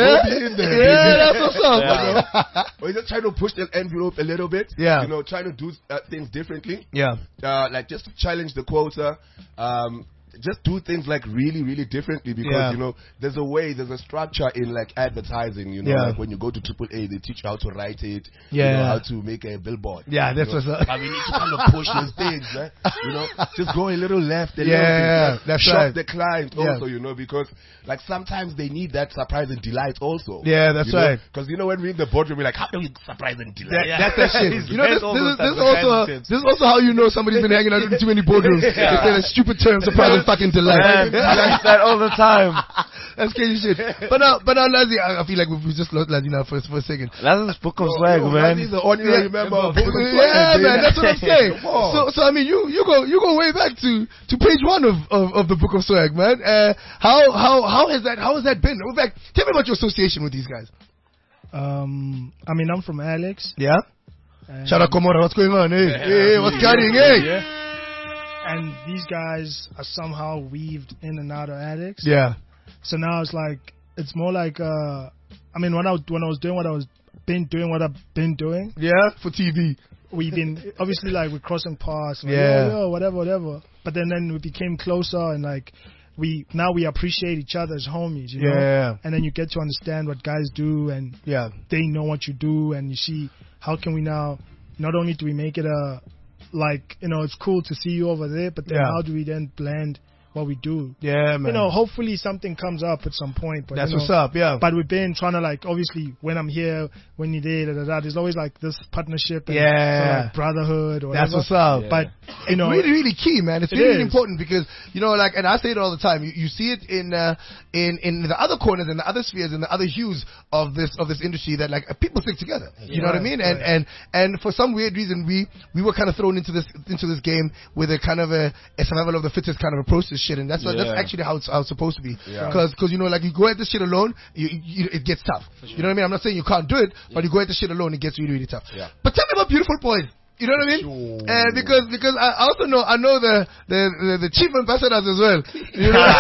Speaker 6: That's what's up.
Speaker 8: We're just trying to push the envelope a little bit. You know, trying to do things differently. Like, just to challenge the quota. Just do things, like, really, really differently, because you know, there's a structure in, like, advertising. You know, like when you go to AAA, they teach you how to write it. You know, how to make a billboard.
Speaker 6: That's what's up.
Speaker 8: And we need to kind of push those things, right? You know, just go a little left, a little bit.
Speaker 6: That's
Speaker 8: shock the client also, you know, because, like, sometimes they need that surprise and delight also.
Speaker 6: That's right.
Speaker 8: Because, you know, when we're in the boardroom, we're like, how do we surprise and delight?
Speaker 6: That's that shit. You know, this is also how you know somebody's been hanging out in too many boardrooms. They say the stupid term, surprise and fucking delight.
Speaker 10: I like that all the time.
Speaker 6: That's crazy shit. But now, Lazi, I feel like we just lost Lazi now for a second.
Speaker 10: Lazi's Book of Swag, man.
Speaker 8: Lazi's the honorary member of Book of Swag.
Speaker 6: Man, that's what I'm saying. So I mean, you go way back to page 1 of the Book of Swag, man. How has that been? In fact, tell me about your association with these guys.
Speaker 7: I mean, I'm from Alex.
Speaker 6: Shout out Komora, what's going on? Hey, what's carrying? Hey.
Speaker 7: And these guys are somehow weaved in and out of Alex. So now it's like, it's more like, I mean, when I was doing what I've been doing.
Speaker 6: For TV.
Speaker 7: We've been, obviously, like, we're crossing paths. Like, yo, whatever. But then we became closer, and, like, we appreciate each other as homies, you
Speaker 6: know?
Speaker 7: And then you get to understand what guys do, and they know what you do, and you see how can we now, not only do we make it it's cool to see you over there, but then how do we then blend what we do?
Speaker 6: Yeah, man.
Speaker 7: Hopefully something comes up at some point. But,
Speaker 6: that's what's up,
Speaker 7: But we've been trying to, obviously, when I'm here, when you're there, there's always, this partnership and brotherhood or whatever.
Speaker 6: That's what's up.
Speaker 7: But,
Speaker 6: it's really, really key, man. It's really important because, and I say it all the time, you see it in the other corners, in the other spheres, in the other hues of this industry that, people stick together. You know what I mean? And for some weird reason, we were kind of thrown into this game with a kind of a survival of the fittest kind of approach to shit, and that's actually how it's supposed to be. Because you go at this shit alone, it gets tough. Sure. You know what I mean? I'm not saying you can't do it, but you go at this shit alone, it gets really, really tough. But tell me about Beautiful Boys. You know what I mean? Sure. Because I also know the chief ambassadors as well. You know?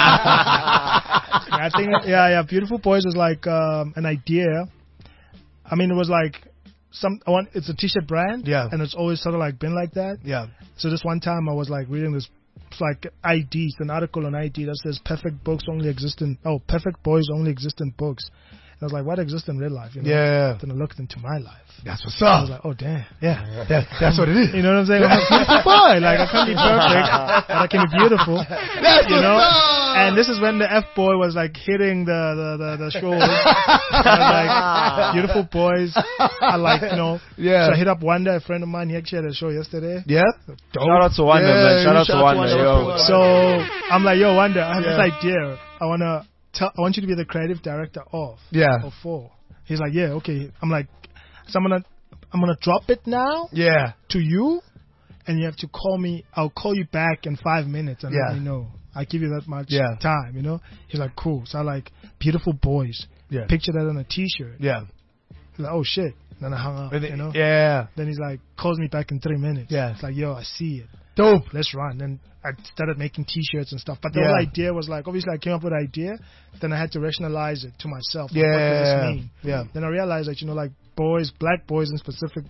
Speaker 7: I think Beautiful Boys is an idea. I mean, it was it's a t-shirt brand, and it's always sort of been like that.
Speaker 6: Yeah.
Speaker 7: So this one time I was reading this. It's ID. It's an article on ID that says perfect boys only exist in books. And I was like, what exists in real life?
Speaker 6: Yeah.
Speaker 7: Then I looked into my life.
Speaker 6: That's what's up.
Speaker 7: I was like, oh damn.
Speaker 6: Yeah. That's what it is.
Speaker 7: You know what I'm saying? I'm a beautiful boy. I can't be perfect, but I can be beautiful.
Speaker 6: That's what's up.
Speaker 7: And this is when the F boy was hitting the shows. I was like, beautiful boys. I
Speaker 6: Yeah.
Speaker 7: So I hit up Wanda, a friend of mine. He actually had a show yesterday.
Speaker 6: Yeah.
Speaker 10: Shout out to Wanda, man. Shout out to Wanda.
Speaker 7: So I'm like, yo, Wanda, I have this idea. I want you to be the creative director of.
Speaker 6: Yeah.
Speaker 7: Or for. He's like, yeah, okay. I'm like, so I'm gonna drop it now.
Speaker 6: Yeah.
Speaker 7: To you, and you have to call me. I'll call you back in 5 minutes and let me know. I give you that much time, He's like, cool. So I Beautiful Boys.
Speaker 6: Yeah.
Speaker 7: Picture that on a T-shirt.
Speaker 6: Yeah.
Speaker 7: He's like, oh shit. Then I hung up.
Speaker 6: Yeah.
Speaker 7: Then he's like, calls me back in 3 minutes.
Speaker 6: Yeah.
Speaker 7: It's like, yo, I see it.
Speaker 6: Dope.
Speaker 7: Let's run. Then I started making T-shirts and stuff. But the whole idea was obviously I came up with an idea, then I had to rationalize it to myself.
Speaker 6: Yeah.
Speaker 7: What does this mean?
Speaker 6: Yeah.
Speaker 7: Then I realized that boys, black boys in specific,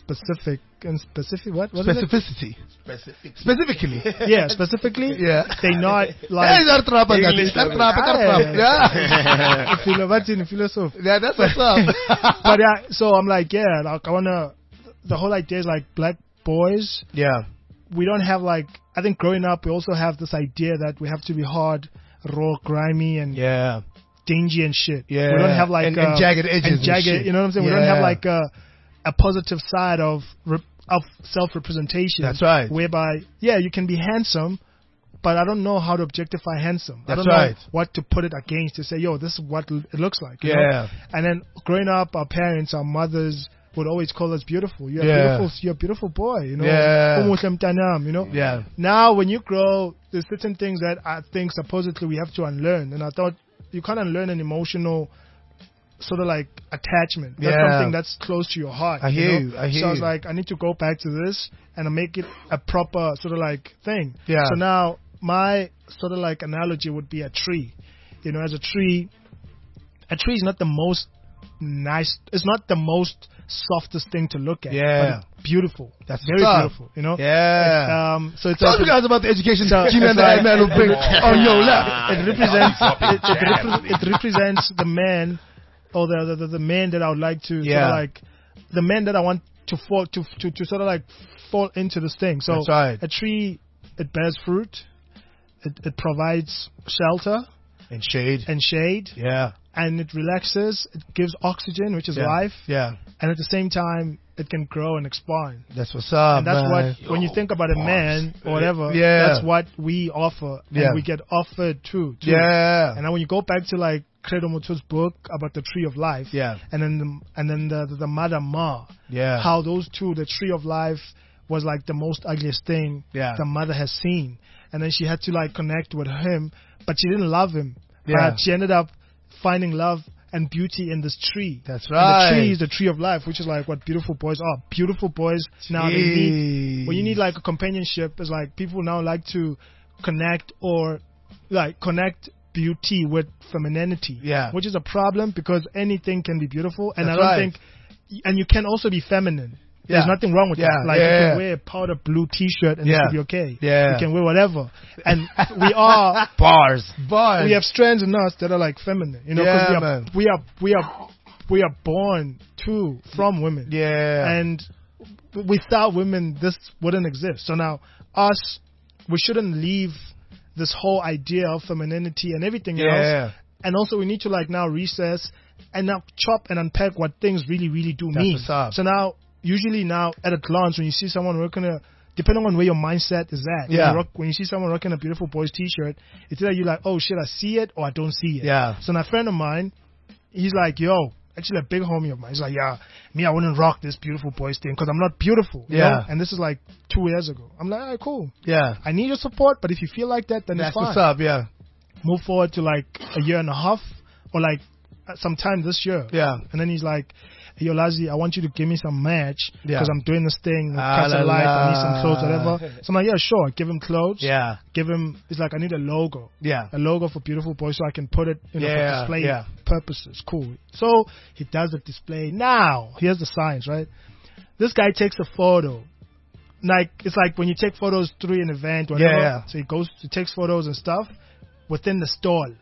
Speaker 7: what?
Speaker 6: Specificity. Specifically.
Speaker 7: Yeah, specifically.
Speaker 6: Yeah.
Speaker 7: They not philosophy.
Speaker 6: Yeah, that's what's up.
Speaker 7: But so I'm like, I wanna. The whole idea is black boys.
Speaker 6: Yeah.
Speaker 7: We don't have I think growing up we also have this idea that we have to be hard, raw, grimy, and dingy and shit.
Speaker 6: Yeah.
Speaker 7: We don't have
Speaker 6: and jagged edges.
Speaker 7: And jagged,
Speaker 6: shit.
Speaker 7: You know what I'm saying?
Speaker 6: Yeah.
Speaker 7: We don't have a positive side of self-representation.
Speaker 6: That's right.
Speaker 7: Whereby, you can be handsome, but I don't know how to objectify handsome.
Speaker 6: That's
Speaker 7: I don't know what to put it against to say, yo, this is what it looks like. You know? And then growing up, our parents, our mothers would always call us beautiful. You're beautiful. You're a beautiful boy. You know. You know.
Speaker 6: Yeah.
Speaker 7: Now, when you grow, there's certain things that I think supposedly we have to unlearn, and I thought you can't unlearn an emotional sort of attachment. That's something that's close to your heart.
Speaker 6: I hear you.
Speaker 7: So I was like, I need to go back to this and make it a proper sort of thing.
Speaker 6: Yeah.
Speaker 7: So now my sort of analogy would be a tree. You know, as a tree is not the most nice. It's not the most softest thing to look at.
Speaker 6: Yeah.
Speaker 7: But it's beautiful.
Speaker 6: That's
Speaker 7: very beautiful. You know.
Speaker 6: Yeah.
Speaker 7: So it's
Speaker 6: tell you guys about the education G-Man the Ad Man will bring on your lap.
Speaker 7: It represents the man, or the man that I would like to sort of the man that I want to fall to sort of fall into this thing. So
Speaker 6: that's right.
Speaker 7: A tree, it bears fruit. It provides shelter
Speaker 6: and shade. Yeah.
Speaker 7: And it relaxes. It gives oxygen, which is life.
Speaker 6: Yeah.
Speaker 7: And at the same time, it can grow and expand.
Speaker 6: That's what's up.
Speaker 7: And that's
Speaker 6: man.
Speaker 7: what, when you think about a man or whatever, that's what we offer. And we get offered too.
Speaker 6: Yeah.
Speaker 7: And then when you go back to Credo Moto's book about the tree of life.
Speaker 6: Yeah.
Speaker 7: And then the mother Ma.
Speaker 6: Yeah.
Speaker 7: How those two, the tree of life was the most ugliest thing the mother has seen. And then she had to connect with him, but she didn't love him.
Speaker 6: Yeah.
Speaker 7: But she ended up finding love and beauty in this tree.
Speaker 6: That's right.
Speaker 7: And the tree is the tree of life, which is what beautiful boys are. Beautiful boys now they need, when you need a companionship, is people now like to connect or connect beauty with femininity.
Speaker 6: Yeah.
Speaker 7: Which is a problem because anything can be beautiful, and
Speaker 6: That's
Speaker 7: I don't think, and you can also be feminine. There's nothing wrong with that. Like, you can wear a powder blue T-shirt and it will be okay. You can wear whatever. And we are...
Speaker 6: Bars.
Speaker 7: We have strands in us that are like feminine. You know, because we are born from women. And without women, this wouldn't exist. So now, we shouldn't leave this whole idea of femininity and everything else. And also, we need to like now recess and now chop and unpack what things really, really do mean. So now, usually now at a glance, when you see someone working depending on where your mindset is at, when you see someone rocking a Beautiful Boys T-shirt, it's either you're like, oh shit, I see it, or I don't see it. So now a friend of mine, he's like, yo, actually a big homie of mine, he's like, me, I wouldn't rock this Beautiful Boys thing because I'm not beautiful. You know? And this is like 2 years ago. I'm like, all right, cool. I need your support, but if you feel like that, then
Speaker 6: that's
Speaker 7: it's fine.
Speaker 6: What's up,
Speaker 7: Move forward to like a year and a half, or like sometime this year. And then he's like, hey, yo, Lazi, I want you to give me some match because I'm doing this thing with Cancer Life. I need some clothes, whatever. So I'm like, yeah, sure. Give him clothes. Give him, it's like, I need a logo. A logo for Beautiful Boys so I can put it, for display purposes. Cool. So he does the display. Now, here's the science, right? This guy takes a photo. Like, it's like when you take photos through an event, whatever. So he takes photos and stuff within the stall.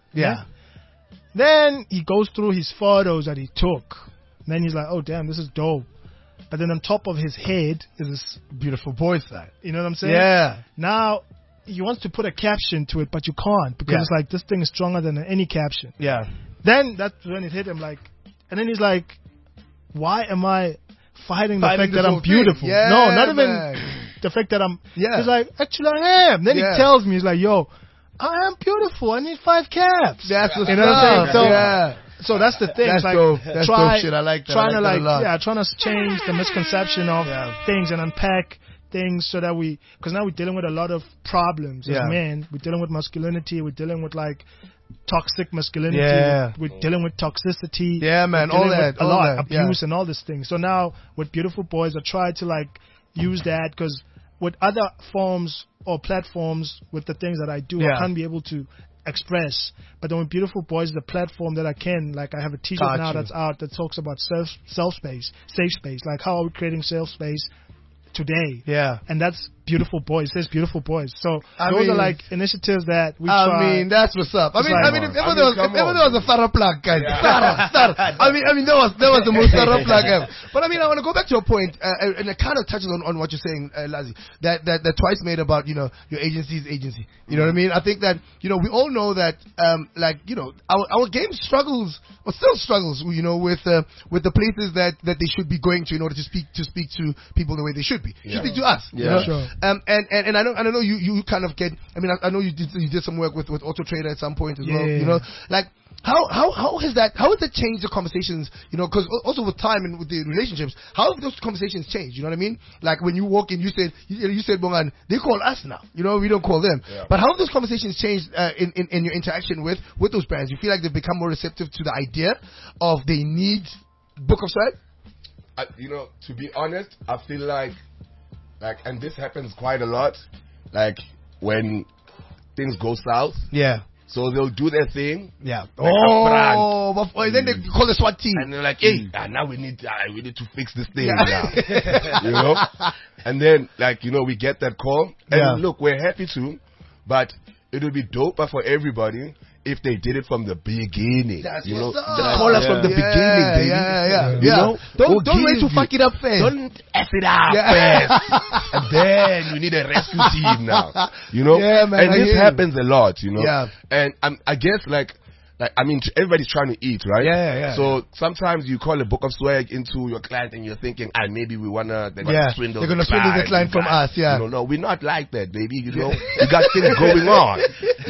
Speaker 7: Then he goes through his photos that he took. Then he's like, oh, damn, this is dope. But then on top of his head is this
Speaker 6: Beautiful Boys thing.
Speaker 7: You know what I'm saying? Now, he wants to put a caption to it, but you can't because it's like, this thing is stronger than any caption. Then that's when it hit him, like, and then he's like, why am I fighting the fact that I'm beautiful? No, not even the fact that I'm... He's like, actually, I am. Then he tells me, he's like, yo, I am beautiful. I need 5 caps.
Speaker 6: That's what's
Speaker 7: you know what I'm saying? So that's the thing.
Speaker 6: That's
Speaker 7: like,
Speaker 6: dope. That's dope shit. I like that.
Speaker 7: Trying to change the misconception of things and unpack things so that because now we're dealing with a lot of problems as men. We're dealing with masculinity. We're dealing with like toxic masculinity. We're dealing with toxicity.
Speaker 6: All that.
Speaker 7: A lot. Abuse and all these things. So now with Beautiful Boys, I try to like use that because with other forms or platforms, with the things that I do, I can't be able to express. But then with Beautiful Boys, the platform that I can, like I have a t-shirt now that's out that talks about safe space, like how are we creating safe space today? And that's Beautiful Boys. It says Beautiful Boys. So those are like initiatives that we try.
Speaker 6: I mean, that's what's up. I mean, if ever there was a thorough plug, guys. Thorough. I mean, there was the most thorough plug ever. But I mean, I want to go back to your point, and it kind of touches on what you're saying, Lazi, that Twice made about, your agency's agency. You know what I mean? I think that, we all know that, our game struggles, or still struggles, with the places that they should be going to in order to speak to people the way they should be. Speak to us.
Speaker 7: Sure.
Speaker 6: And I know you kind of get. I mean, I know you did some work with Auto Trader at some point as well. Like how has that changed the conversations? Because also with time and with the relationships, how have those conversations changed? You know what I mean? Like when you walk in, you said Bongan, they call us now. We don't call them. But how have those conversations changed in your interaction with those brands? You feel like they've become more receptive to the idea of they need Book of Sight?
Speaker 8: To be honest, I feel like, and this happens quite a lot, like when things go south. So they'll do their thing.
Speaker 6: Like then they call the SWAT team.
Speaker 8: And they're like, hey, now we need to fix this thing now. And then, we get that call. And look, we're happy to, but it would be doper for everybody if they did it from the beginning.
Speaker 6: Just
Speaker 8: call us from the beginning, baby.
Speaker 6: Don't wait to fuck it up first.
Speaker 8: Don't F it up first. And then we need a rescue team now. And this happens a lot, And I guess everybody's trying to eat, right? So sometimes you call a Book of Swag into your client and you're thinking, maybe they're gonna swindle the client
Speaker 6: from us,
Speaker 8: No, we're not like that, baby. We got things going on.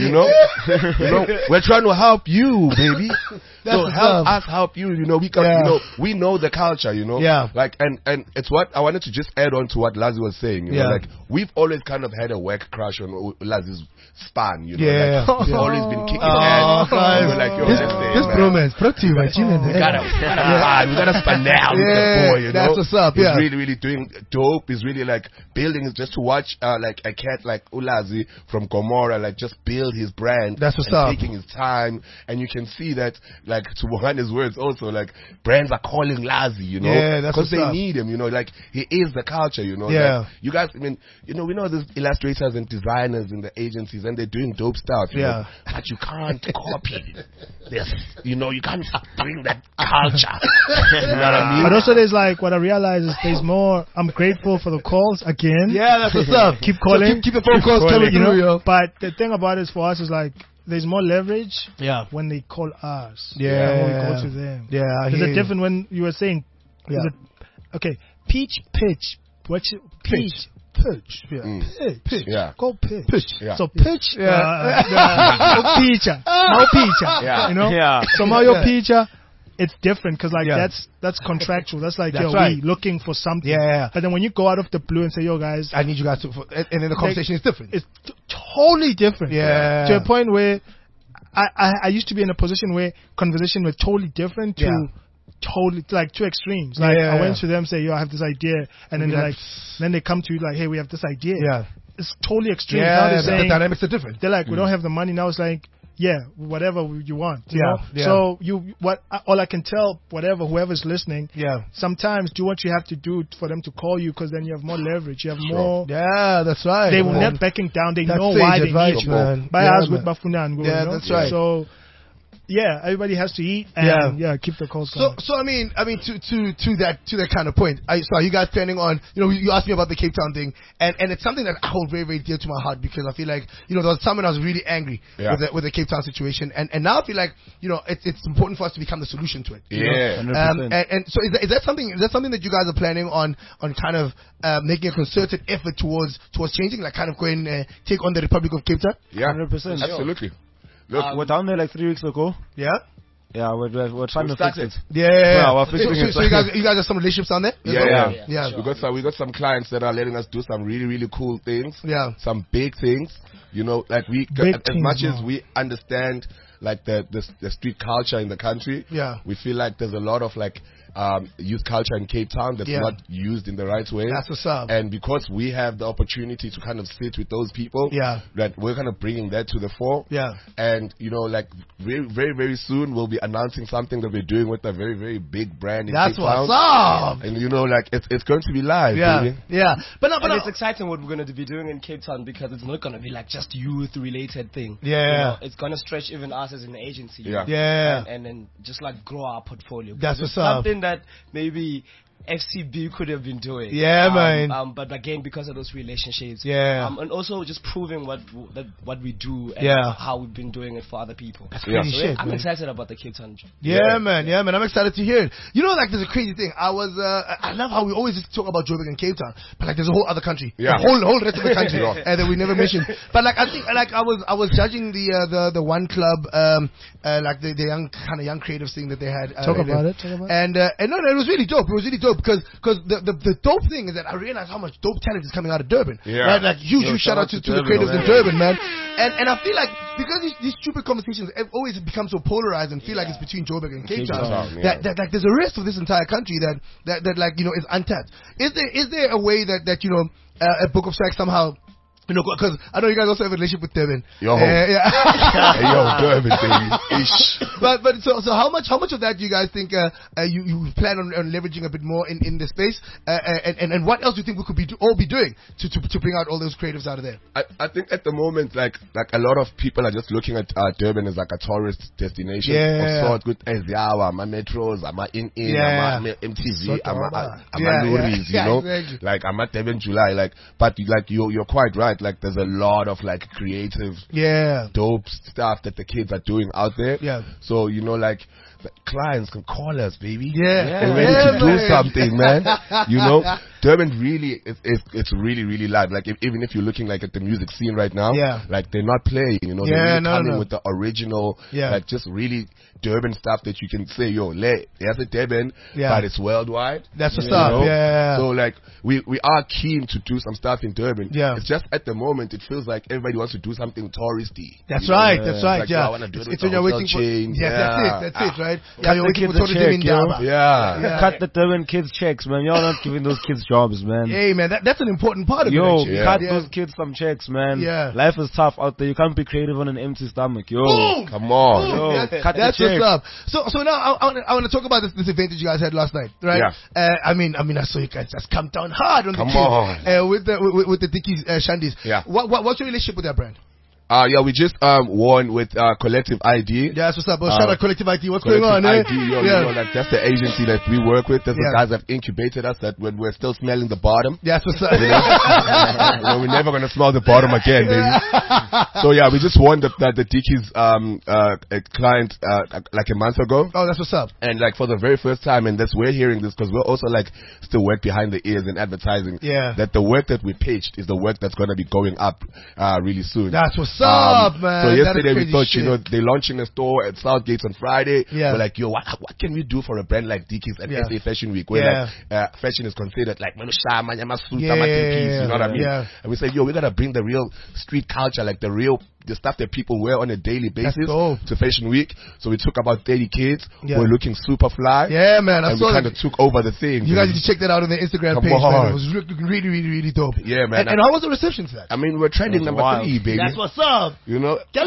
Speaker 8: We're trying to help you, baby. So help us help you, we know the culture, and it's what I wanted to just add on to what Lazi was saying, like we've always kind of had a whack crush on Lazi's span, we've always been kicking ass.
Speaker 6: This bromance brought to you by Gina.
Speaker 8: We gotta span down with the boy,
Speaker 6: That's what's up,
Speaker 8: He's really doing dope. He's really building, just to watch like a cat like Ulazi from Gomorrah just build his brand.
Speaker 6: That's what's up.
Speaker 8: Taking his time, and you can see that like to Mohane's words also, like brands are calling Lazi, you know, because they need him, you know, like he is the culture, you know. Like, you guys, I mean, you know, we know there's illustrators and designers in the agencies and they're doing dope stuff, you know, but you can't copy this, you know, you can't bring that culture. You know what I mean?
Speaker 7: But also there's like, what I realize is there's more, I'm grateful for the calls again.
Speaker 6: Yeah, that's what's up.
Speaker 7: Keep calling.
Speaker 6: So keep the phone calls coming through, yo.
Speaker 7: But the thing about it for us is like, there's more leverage when they call us. When we go to them. There's a different when you were saying, okay, pitch. What's it? Pitch. Pitch. Pitch. Go pitch. So pitch. Pitcher. No pitcher. You know? So Mario pitcher. It's different because like that's contractual. That's like we looking for something. But then when you go out of the blue and say, yo guys,
Speaker 6: I need you guys to, and then the conversation is different.
Speaker 7: It's totally different. To a point where I used to be in a position where conversation was totally different to totally like two extremes. Like I went to them say, yo, I have this idea, and then they're like, then they come to you like, hey, we have this idea. It's totally extreme. Now they're saying,
Speaker 6: the dynamics are different.
Speaker 7: They're like, we don't have the money. Now it's like, whatever you want. You know? So all I can tell, whoever's listening, sometimes do what you have to do for them to call you, because then you have more leverage. You have more.
Speaker 6: Yeah, that's right.
Speaker 7: They will not backing down. They know why they need you. By us with Bafuna and
Speaker 6: that's right.
Speaker 7: So. Yeah, everybody has to eat and keep the calls going.
Speaker 6: So I mean to that kind of point. So are you guys planning on, you know, you asked me about the Cape Town thing, and it's something that I hold very, very dear to my heart, because I feel like, you know, there was someone I was really angry with the Cape Town situation, and now I feel like, you know, it's important for us to become the solution to it. And so is that something that you guys are planning on kind of making a concerted effort towards changing, like kind of going take on the Republic of Cape Town?
Speaker 8: 100%, absolutely.
Speaker 10: Look, we're down there like 3 weeks ago.
Speaker 6: Yeah,
Speaker 10: we're trying to fix it.
Speaker 6: We're fixing it. So you guys have some relationships down there?
Speaker 8: Yeah. Sure. We got some clients that are letting us do some really, really cool things.
Speaker 6: Yeah.
Speaker 8: Some big things. You know, like as we understand like the street culture in the country. We feel like there's a lot of like youth culture in Cape Town that's not used in the right way.
Speaker 6: That's what's up.
Speaker 8: And because we have the opportunity to kind of sit with those people, that we're kind of bringing that to the fore. And you know, like very, very, very soon we'll be announcing something that we're doing with a very, very big brand in Cape Town.
Speaker 6: That's what's up.
Speaker 8: And you know, like it's going to be live. Baby.
Speaker 9: But it's exciting what we're going to be doing in Cape Town, because it's not going to be like just youth related thing.
Speaker 6: You know,
Speaker 9: it's going to stretch even us as an agency. And then just like grow our portfolio.
Speaker 6: That's what's up.
Speaker 9: Something that maybe FCB could have been doing.
Speaker 6: Man.
Speaker 9: But again, because of those relationships. And also just proving what we do and how we've been doing it for other people.
Speaker 6: That's crazy shit,
Speaker 9: I'm excited about the Cape Town.
Speaker 6: Man. I'm excited to hear it. You know, like there's a crazy thing. I love how we always just talk about Joburg and Cape Town, but like there's a whole other country, the whole rest of the country, and that we never mentioned. But like I think, like I was judging the one club, like the young creative thing that they had.
Speaker 7: Talk about it.
Speaker 6: And no, it was really dope. It was really dope because the dope thing is that I realized how much dope talent is coming out of Durban. Right? Like huge shout out to the creatives in Durban, man. And I feel like because these stupid conversations have always become so polarized and feel like it's between Joburg and Cape Town, that like there's a rest of this entire country that like, you know, is untapped. Is there a way that you know a Book of Stacks somehow, you know, because I know you guys also have a relationship with Durban.
Speaker 8: Durban, baby.
Speaker 6: But so how much of that do you guys think you plan on leveraging a bit more in this space? And what else do you think we could all be doing to bring out all those creatives out of there?
Speaker 8: I think at the moment, like a lot of people are just looking at Durban as like a tourist destination. Of sorts, good as my metros, my my MTV, my Luris, you know, exactly. Like I'm at Durban July, like, but like you're quite right. Like there's a lot of like creative, dope stuff that the kids are doing out there. So you know, like the clients can call us, baby. We're ready to do something, man. You know, Durban really it's really, really live. Like even if you're looking like at the music scene right now, like they're not playing. You know, they're really coming with the original, like just really Durban stuff that you can say, yo, there's a Durban, but it's worldwide.
Speaker 6: That's what's up.
Speaker 8: So like we are keen to do some stuff in Durban. It's just at the moment it feels like everybody wants to do something touristy.
Speaker 6: That's right.
Speaker 8: Like, I want to do it with the hotel chain.
Speaker 6: That's it, right?
Speaker 10: Cut the kids a check, yo. Cut the Durban kids checks, man. Y'all not giving those kids jobs, man.
Speaker 6: Hey, man, that's an important part of it.
Speaker 10: Cut those kids some checks, man.
Speaker 6: Yeah.
Speaker 10: Life is tough out there. You can't be creative on an empty stomach.
Speaker 6: Boom!
Speaker 8: Come on.
Speaker 6: Boom. That's what's up. So now I want to talk about this event that you guys had last night, right?
Speaker 8: Yeah.
Speaker 6: I mean, I saw you guys just come down hard on with the Dickies Shandies.
Speaker 8: Yeah.
Speaker 6: What's your relationship with that brand?
Speaker 8: We just won with Collective ID.
Speaker 6: Yeah, that's what's up. Shout out Collective ID. What's going on?
Speaker 8: ID, you know, like that's the agency that we work with. That's the guys that have incubated us. That when we're still smelling the bottom.
Speaker 6: Yeah, that's what's up.
Speaker 8: We're never gonna smell the bottom again, baby. So we just won the Dickies client like a month ago.
Speaker 6: Oh, that's what's up.
Speaker 8: And like for the very first time, and we're hearing this because we're also like still work behind the ears in advertising.
Speaker 6: Yeah.
Speaker 8: That the work that we pitched is the work that's gonna be going up really soon.
Speaker 6: That's what's up, man.
Speaker 8: So yesterday we thought, they're launching a store at Southgate on Friday.
Speaker 6: Yeah.
Speaker 8: We're like, what can we do for a brand like Dickies at SA Fashion Week where like fashion is considered like you know what I mean?
Speaker 6: Yeah.
Speaker 8: And we said, we gotta bring the real street culture, like the stuff that people wear on a daily basis to Fashion Week. So we took about 30 kids who were looking super fly.
Speaker 6: Yeah, man.
Speaker 8: And we kind of took over the thing.
Speaker 6: You guys need to check that out on the Instagram page, man. It was looking really, really, really dope.
Speaker 8: Yeah, man.
Speaker 6: And how was the reception to that?
Speaker 8: I mean, we're trending number 3, baby.
Speaker 6: That's what's up.
Speaker 8: You know?
Speaker 6: SA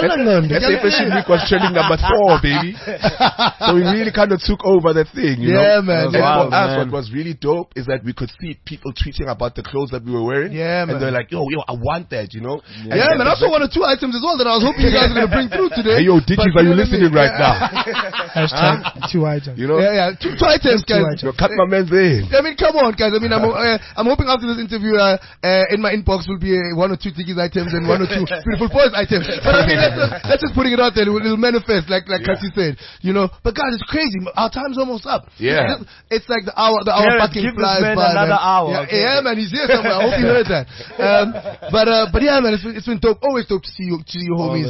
Speaker 8: Fashion Week was trending number 4, baby. So we really kind of took over the thing, you know?
Speaker 6: Man.
Speaker 8: And for us, what was really dope is that we could see people tweeting about the clothes that we were wearing.
Speaker 6: Yeah, man.
Speaker 8: And they're like, yo, I want that, you know?
Speaker 6: Yeah, man. I also wanted 2 items as well that I was hoping you guys were going to bring through today.
Speaker 8: Hey, yo, Dickies, are you listening right now?
Speaker 7: Hashtag 2 items.
Speaker 8: You know?
Speaker 6: Yeah, 2 items, guys.
Speaker 8: Yo, cut my man's in.
Speaker 6: I mean, come on, guys. I mean, I'm hoping after this interview, in my inbox will be 1 or 2 Dickies items and 1 or 2 Beautiful Boys items. But I mean, that's just putting it out there. It'll manifest, like Kasi said. You know? But guys, it's crazy. Our time's almost up.
Speaker 8: Yeah.
Speaker 6: It's like the hour fucking flies by.
Speaker 10: Another hour.
Speaker 6: Yeah, man. He's here somewhere. I hope you heard that. But yeah, man, it's been dope. Always dope to see you homies.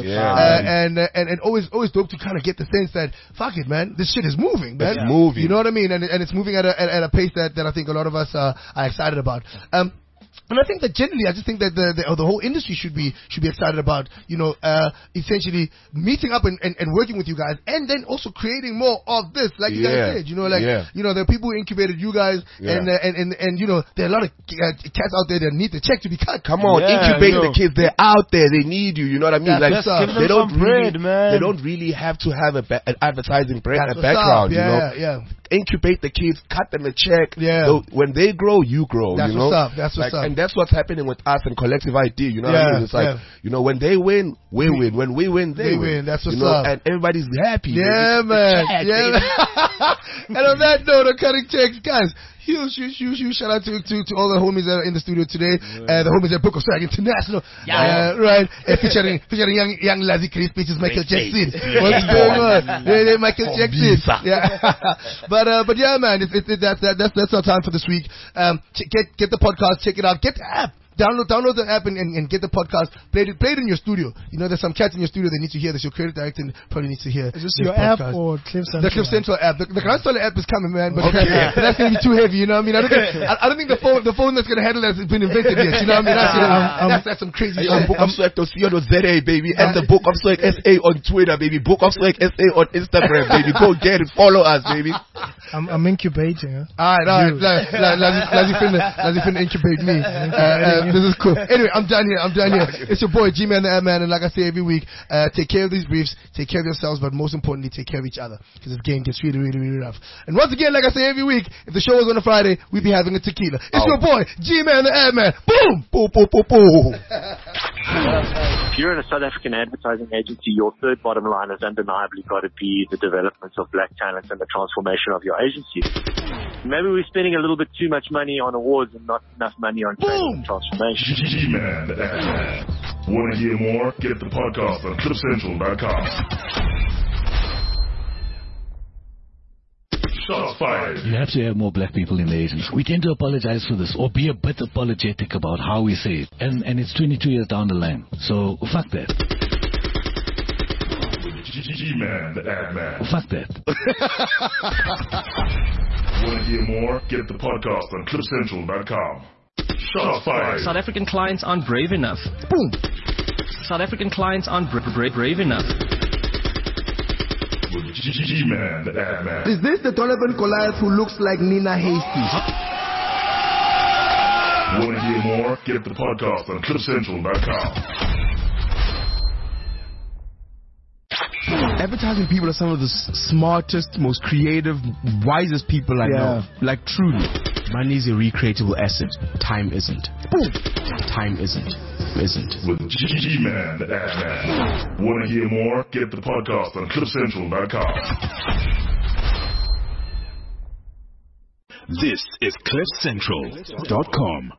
Speaker 6: And always dope to kind of get the sense that fuck it, man, this shit is moving, man.
Speaker 8: It's moving.
Speaker 6: You know what I mean? And it's moving at a pace that I think a lot of us are excited about. And I think that generally, I just think that the whole industry should be excited about, essentially meeting up and working with you guys, and then also creating more of this, like you guys said. There are people who incubated you guys, and there are a lot of cats out there that need the check to be cut.
Speaker 8: Come on, incubate the kids. They're out there. They need you. You know what I mean?
Speaker 10: Like, they don't
Speaker 8: They don't really have to have an advertising background. Incubate the kids, cut them a check. So when they grow, you grow.
Speaker 6: That's what's up. That's what's up.
Speaker 8: And that's what's happening with us and Collective ID. You know what I mean? It's like, when they win, we win. When we win, they win.
Speaker 6: That's what's up.
Speaker 8: And everybody's happy.
Speaker 6: Yeah, man. And on that note, of cutting checks, guys, huge shout out to all the homies that are in the studio today. The homies at Book of Swag International. Right. Featuring young Lazy Chris, which is Michael Jackson. What's going on? Michael Jackson. Yeah. But yeah, man, that's our time for this week. Get the podcast, check it out, get the app. Download the app and get the podcast. Play it in your studio. There's some cats in your studio that need to hear this. Your creative director probably needs to hear.
Speaker 7: Is this your podcast. App or Cliff Central?
Speaker 6: The Cliff Central app. The Cliff Central app is coming, man. But that's going to be too heavy. You know what I mean? I don't think the phone that's going to handle that has been invented yet. You know what I mean? That's some crazy stuff.
Speaker 8: Book of Swag.co.za, baby. And the Book of Swag SA on Twitter, baby. Book of Swag SA on Instagram, baby. Go get it. Follow us, baby.
Speaker 7: I'm incubating.
Speaker 6: All right. Lazy finna incubate me. This is cool. Anyway, I'm done here. It's your boy G-Man the Ad-Man, and like I say every week, take care of these briefs, take care of yourselves, but most importantly, take care of each other, because this game gets really, really, really rough. And once again, like I say every week, if the show was on a Friday, we'd be having a tequila. It's your boy G-Man the Ad-Man. Boom! Boom, boom, boom, boom.
Speaker 2: If you're in a South African advertising agency, your third bottom line has undeniably got to be the development of black talent and the transformation of your agency. Maybe we're spending a little bit too much money on awards and not enough money on training and transformation.
Speaker 3: G-Man the Ad-Man. Want to hear more? Get the podcast on CliffCentral.com. Shots fired.
Speaker 4: You have to have more black people in the agency. We tend to apologize for this or be a bit apologetic about how we say it. And it's 22 years down the line. So, fuck that.
Speaker 3: G-Man the Ad-Man.
Speaker 4: Fuck that.
Speaker 3: Want to hear more? Get the podcast on CliffCentral.com. Shots fired.
Speaker 5: South African clients aren't brave enough.
Speaker 6: Boom.
Speaker 5: South African clients aren't brave enough.
Speaker 3: G-Man the Ad-Man.
Speaker 6: Is this the Donovan Goliath who looks like Nina Hasty?
Speaker 3: Want to hear more? Get the podcast on CliffCentral.com.
Speaker 11: Advertising people are some of the smartest, most creative, wisest people I know. Like, truly. Money is a recreatable asset. Time isn't. Time isn't. With
Speaker 3: G-Man, the Ad Man. Want to hear more? Get the podcast on CliffCentral.com.
Speaker 1: This is CliffCentral.com.